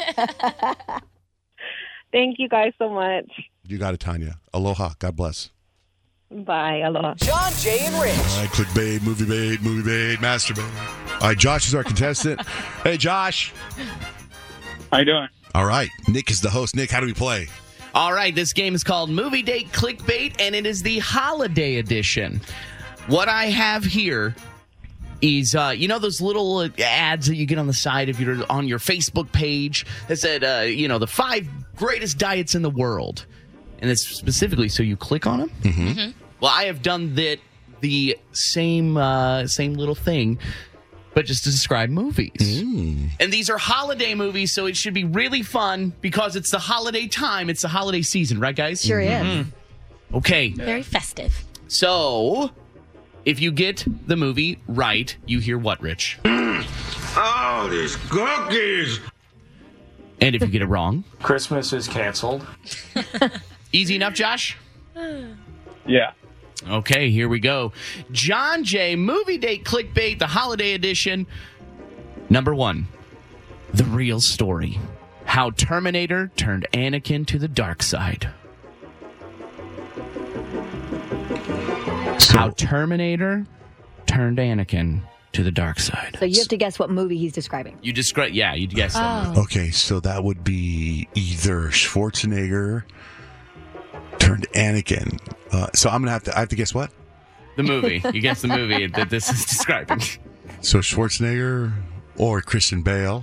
Thank you guys so much. You got it, Tanya. Aloha. God bless. Bye. Aloha. John, Jay, and Rich. All right, clickbait, movie bait, masturbate. All right, Josh is our contestant. Hey, Josh. How you doing? All right. Nick is the host. Nick, how do we play? All right, this game is called Movie Date Clickbait, and it is the holiday edition. What I have here is, those little ads that you get on the side if you're on your Facebook page that said, the 5 greatest diets in the world. And it's specifically so you click on them. Mm-hmm. Mm-hmm. Well, I have done the same little thing, but just to describe movies. Mm. And these are holiday movies, so it should be really fun because it's the holiday time. It's the holiday season, right, guys? Sure is. Okay. Very festive. So, if you get the movie right, you hear what, Rich? Oh, these cookies! And if you get it wrong? Christmas is canceled. Easy enough, Josh? Yeah. Okay, here we go. John Jay, Movie Date Clickbait, the holiday edition. Number 1, the real story. How Terminator turned Anakin to the dark side. How Terminator turned Anakin to the dark side. So you have to guess what movie he's describing. You describe, yeah, you'd guess that. Okay, so that would be either Schwarzenegger turned Anakin. So I'm gonna I have to guess what? The movie. You guess the movie that this is describing. So Schwarzenegger or Christian Bale.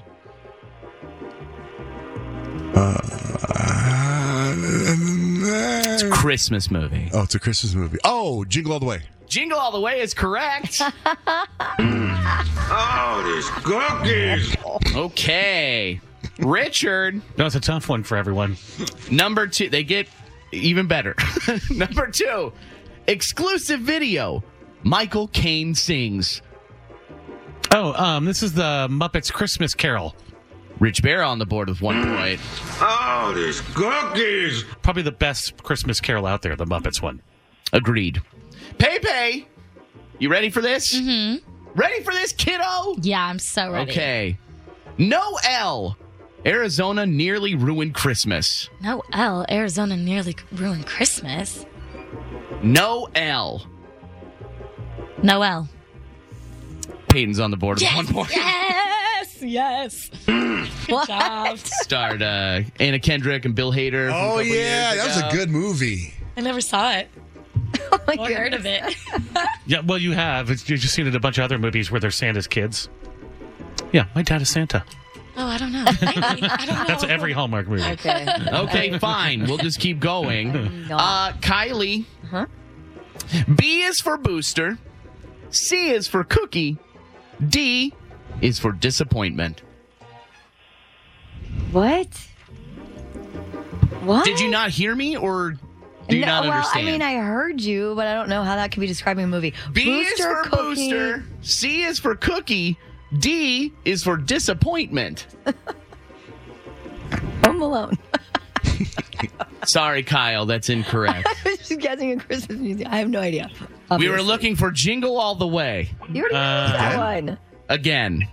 It's a Christmas movie. Oh, it's a Christmas movie. Oh, Jingle All the Way. Jingle All the Way is correct. Oh, these cookies. Okay. Richard. That was a tough one for everyone. Number 2. They get even better. Number 2. Exclusive video. Michael Caine sings. Oh, this is the Muppets Christmas Carol. Rich Bear on the board with 1 point. Oh, these cookies. Probably the best Christmas Carol out there, the Muppets one. Agreed. Pepe, you ready for this? Mm-hmm. Ready for this, kiddo? Yeah, I'm so ready. Okay. Noel. Arizona nearly ruined Christmas. Noel. Arizona nearly ruined Christmas. Noel. Noel. Peyton's on the board with 1 point. Yes. Good job. Starred Anna Kendrick and Bill Hader. Oh, yeah. That was a good movie. I never saw it. I heard of it. Yeah, well, you have. You've just seen it in a bunch of other movies where they're Santa's kids. Yeah, my dad is Santa. Oh, I don't know. I don't know. That's every Hallmark movie. Okay, fine. We'll just keep going. Kylie. Huh? B is for booster. C is for cookie. D is for disappointment. What? What? Did you not hear me, or do you not understand? I mean, I heard you, but I don't know how that could be describing a movie. B is for cookie. booster. C is for cookie. D is for disappointment. Home Alone. Sorry, Kyle, that's incorrect. I was just guessing a Christmas music. I have no idea. We were looking for Jingle All the Way. You already used that one. Again.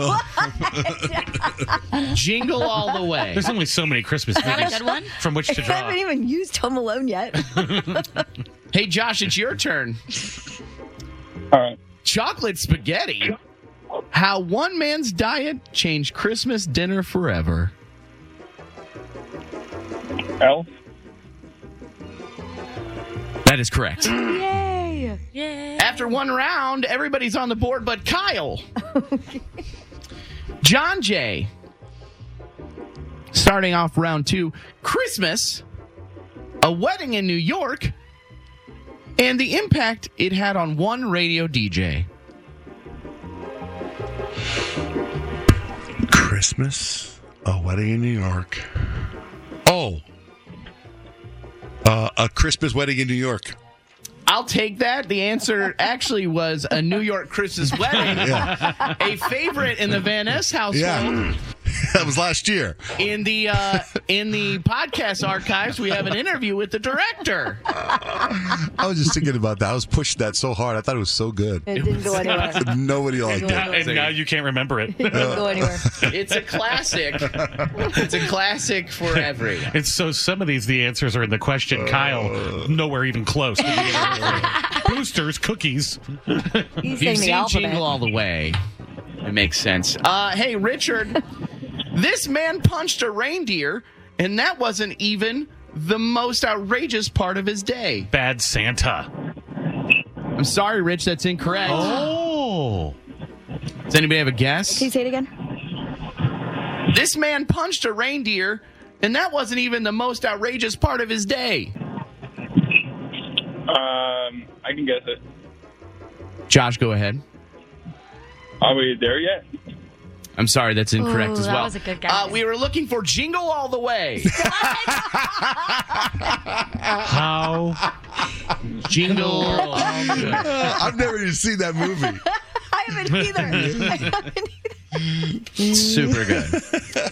Jingle All the Way. There's only so many Christmas Is that movies a good one? from which to I draw. haven't even used Home Alone yet. Hey, Josh, it's your turn. All right. Chocolate spaghetti. How one man's diet changed Christmas dinner forever. Elf. That is correct. Yay! Yay. After one round, everybody's on the board but Kyle. John Jay. Starting off round 2, Christmas, a wedding in New York, and the impact it had on one radio DJ. Christmas, a wedding in New York. Oh. A Christmas wedding in New York. I'll take that. The answer actually was a New York Christmas wedding. Yeah. A favorite in the Van Ness household. Yeah. That was last year. In the podcast archives, we have an interview with the director. I was just thinking about that. I was pushing that so hard. I thought it was so good. It didn't go anywhere. Nobody liked it. And now you can't remember it. It didn't go anywhere. It's a classic. It's a classic for everyone. And so some of the answers are in the question. Kyle, nowhere even close. Boosters, cookies. He's You've saying the seen alphabet. Jingle All the Way. It makes sense. Hey, Richard, this man punched a reindeer, and that wasn't even the most outrageous part of his day. Bad Santa. I'm sorry, Rich, that's incorrect. Oh. Does anybody have a guess? Can you say it again? This man punched a reindeer, and that wasn't even the most outrageous part of his day. I can guess it. Josh, go ahead. Are we there yet? I'm sorry, that's incorrect Ooh, as that well. was a good guess. We were looking for Jingle All the Way. How? Jingle All the Way. I've never even seen that movie. I haven't either. Super good.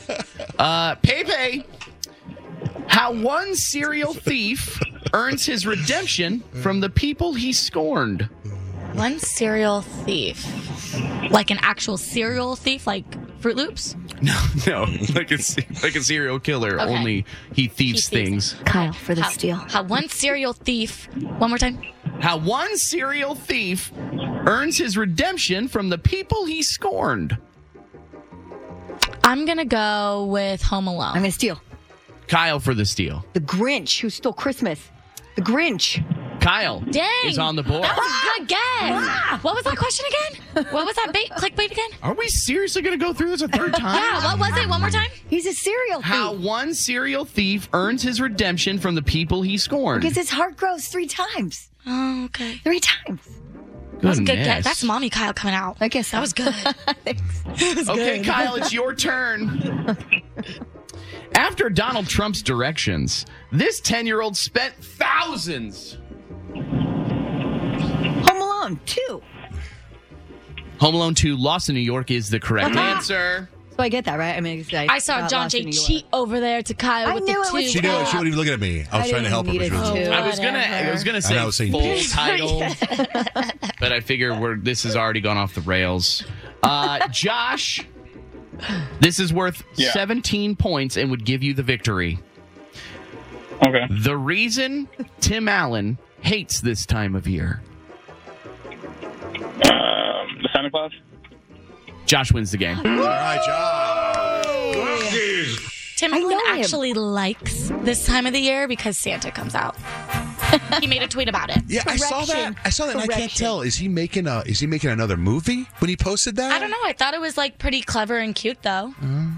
Pepe, how one serial thief earns his redemption from the people he scorned. One serial thief. Like an actual serial thief, like Fruit Loops? No, like a serial killer. Okay. Only he thieves things. Kyle for the steal. How one serial thief, one more time. How one serial thief earns his redemption from the people he scorned? I'm going to go with Home Alone. I'm going to steal. Kyle for the steal. The Grinch who stole Christmas. The Grinch. Kyle Dang. is on the board. That was a good guess. What was that question again? What was that clickbait again? Are we seriously going to go through this a third time? Yeah, what was it? One more time? He's a serial thief. How one serial thief earns his redemption from the people he scorned. Because his heart grows 3 times. Oh, okay. 3 times. That was a good guess. That's Mommy Kyle coming out. I guess that was good. Okay, Kyle, it's your turn. After Donald Trump's directions, this 10-year-old spent thousands. Home Alone 2. Home Alone 2, Lost in New York is the correct answer. So I get that, right? I mean, I saw John Jay cheat over there to Kyle with the 2. She knew it. She wasn't even looking at me. I was trying to help her. But she wasn't. I was gonna say I was saying full title, but I figure this has already gone off the rails. Josh, this is worth 17 points and would give you the victory. Okay. The reason Tim Allen hates this time of year. The Santa Claus. Josh wins the game. All right, Josh. Tim Allen actually likes this time of the year because Santa comes out. He made a tweet about it. Yeah, I saw that. And I can't tell. Is he making another movie when he posted that? I don't know. I thought it was like pretty clever and cute though.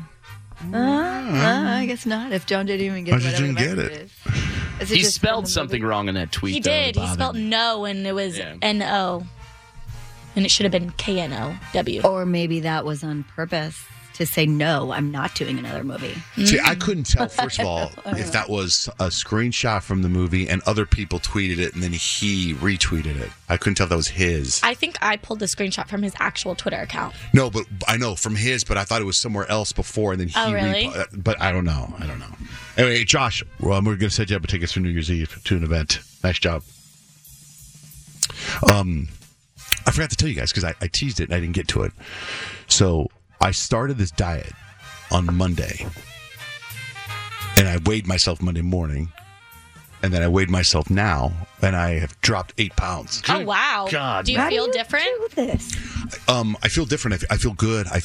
I guess not. If John didn't even get it. I just didn't get it. He spelled something wrong in that tweet. He did. He spelled no and it was N-O. And it should have been K-N-O-W. Or maybe that was on purpose to say, no, I'm not doing another movie. See, I couldn't tell, first of all, if that was a screenshot from the movie and other people tweeted it and then he retweeted it. I couldn't tell if that was his. I think I pulled the screenshot from his actual Twitter account. No, but I know from his, but I thought it was somewhere else before and then he really? But I don't know. Anyway, Josh, we're going to set you up and take us for New Year's Eve to an event. Nice job. I forgot to tell you guys because I teased it and I didn't get to it. So I started this diet on Monday. And I weighed myself Monday morning. And then I weighed myself now. And I have dropped 8 pounds. Oh, wow. God. Do you feel different? I feel different. I feel good. I'm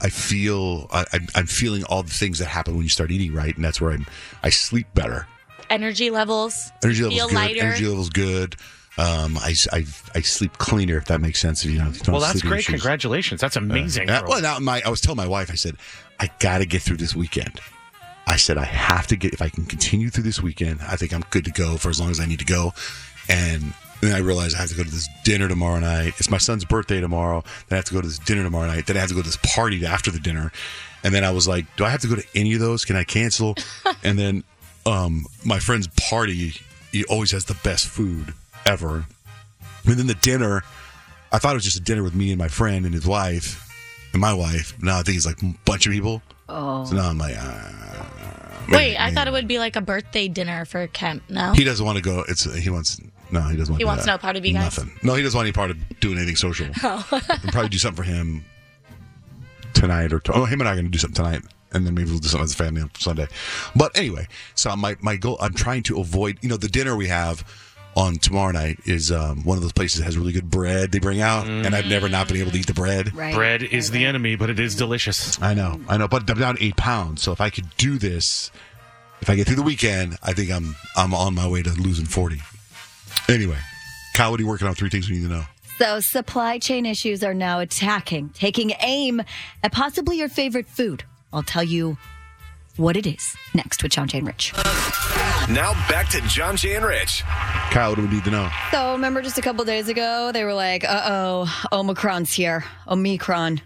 feeling all the things that happen when you start eating right. And that's where I sleep better. Energy levels. Feel good. Lighter. Energy levels good. I sleep cleaner, if that makes sense. If you don't well, that's great. Issues. Congratulations. That's amazing. Well, now I was telling my wife, I said, I got to get through this weekend. I said, I have to if I can continue through this weekend, I think I'm good to go for as long as I need to go. And then I realized I have to go to this dinner tomorrow night. It's my son's birthday tomorrow. Then I have to go to this dinner tomorrow night. Then I have to go to this party after the dinner. And then I was like, do I have to go to any of those? Can I cancel? And then my friend's party, he always has the best food ever. And then the dinner, I thought it was just a dinner with me and my friend and his wife and my wife. Now I think it's like a bunch of people. Oh. So now I'm like, wait, I thought it would be like a birthday dinner for Kemp. No, he doesn't want to go. He wants He wants no part of you guys. Nothing. No, he doesn't want any part of doing anything social. Oh. We'll probably do something for him tonight him and I are going to do something tonight. And then maybe we'll do something as a family on Sunday. But anyway, so my goal, I'm trying to avoid, the dinner we have on tomorrow night is one of those places that has really good bread they bring out, and I've never not been able to eat the bread. Right. Bread is the enemy, but it is delicious. I know, but I'm down 8 pounds, so if I could do this, if I get through the weekend, I think I'm on my way to losing 40. Anyway, Kyle, what are you working on? 3 things we need to know. So supply chain issues are now taking aim at possibly your favorite food. I'll tell you what it is next with John Jay and Rich. Now back to John Jay and Rich. Kyle, what do we need to know? So remember just a couple days ago, they were like, Omicron's here. Omicron.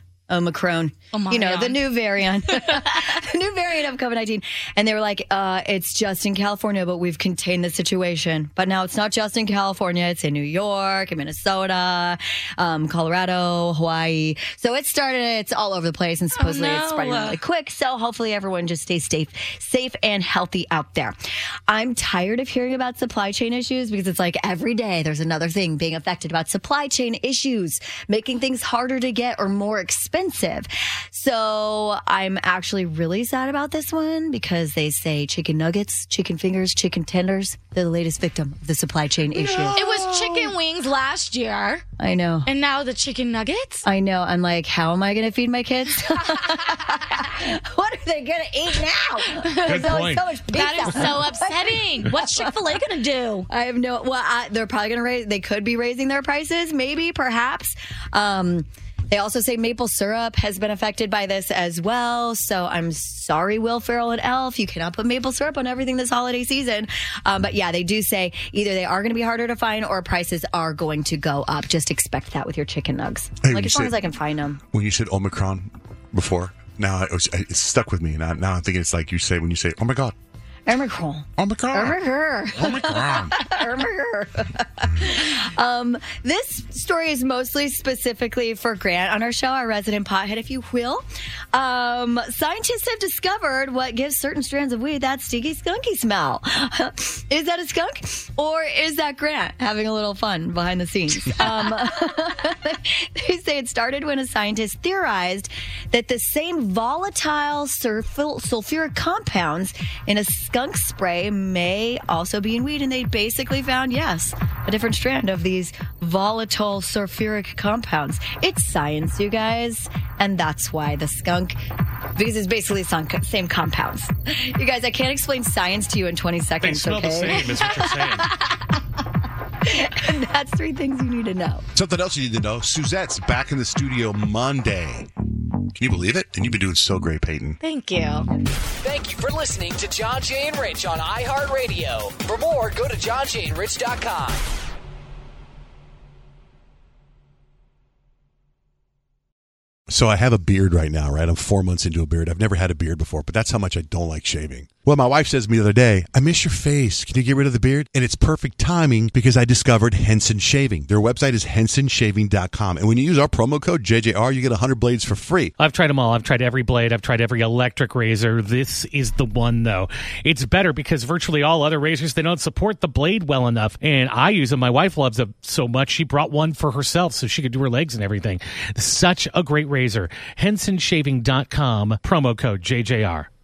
The new variant. The new variant of COVID-19. And they were like, it's just in California, but we've contained the situation. But now it's not just in California. It's in New York, Minnesota, Colorado, Hawaii. So it's all over the place, and supposedly it's spreading really quick. So hopefully everyone just stays safe and healthy out there. I'm tired of hearing about supply chain issues because it's like every day there's another thing being affected about supply chain issues, making things harder to get or more expensive. So I'm actually really really sad about this one because they say chicken nuggets, chicken fingers, chicken tenders, they're the latest victim of the supply chain issue. It was chicken wings last year. I know. And now the chicken nuggets? I know. I'm like, how am I going to feed my kids? What are they going to eat now? There's always so much pizza. That is so upsetting. What's Chick-fil-A going to do? I have no... Well, they're probably going to raise... They could be raising their prices, maybe, perhaps. They also say maple syrup has been affected by this as well. So I'm sorry, Will Ferrell and Elf. You cannot put maple syrup on everything this holiday season. But yeah, they do say either they are going to be harder to find or prices are going to go up. Just expect that with your chicken nugs. Hey, like as long as I can find them. When you said Omicron before, now it's stuck with me. Now I'm thinking it's like you say when you say, oh my God. Omicron. This story is mostly specifically for Grant on our show, our resident pothead, if you will. Scientists have discovered what gives certain strands of weed that stinky, skunky smell. Is that a skunk? Or is that Grant having a little fun behind the scenes? They say it started when a scientist theorized that the same volatile sulfuric compounds in a skunk spray may also be in weed, and they basically found, yes, a different strand of these volatile sulfuric compounds. It's science, you guys, and that's why the skunk, because it's basically same compounds. You guys, I can't explain science to you in 20 seconds, they smell okay? the same, is what you're saying. And that's 3 things you need to know. Something else you need to know. Suzette's back in the studio Monday. Can you believe it? And you've been doing so great, Peyton. Thank you. Thank you for listening to John, Jay, and Rich on iHeartRadio. For more, go to johnjayandrich.com. So I have a beard right now, right? I'm 4 months into a beard. I've never had a beard before, but that's how much I don't like shaving. Well, my wife says to me the other day, I miss your face. Can you get rid of the beard? And it's perfect timing because I discovered Henson Shaving. Their website is hensonshaving.com. And when you use our promo code JJR, you get 100 blades for free. I've tried them all. I've tried every blade. I've tried every electric razor. This is the one, though. It's better because virtually all other razors, they don't support the blade well enough. And I use them. My wife loves them so much, she brought one for herself so she could do her legs and everything. Such a great razor. hensonshaving.com, promo code JJR.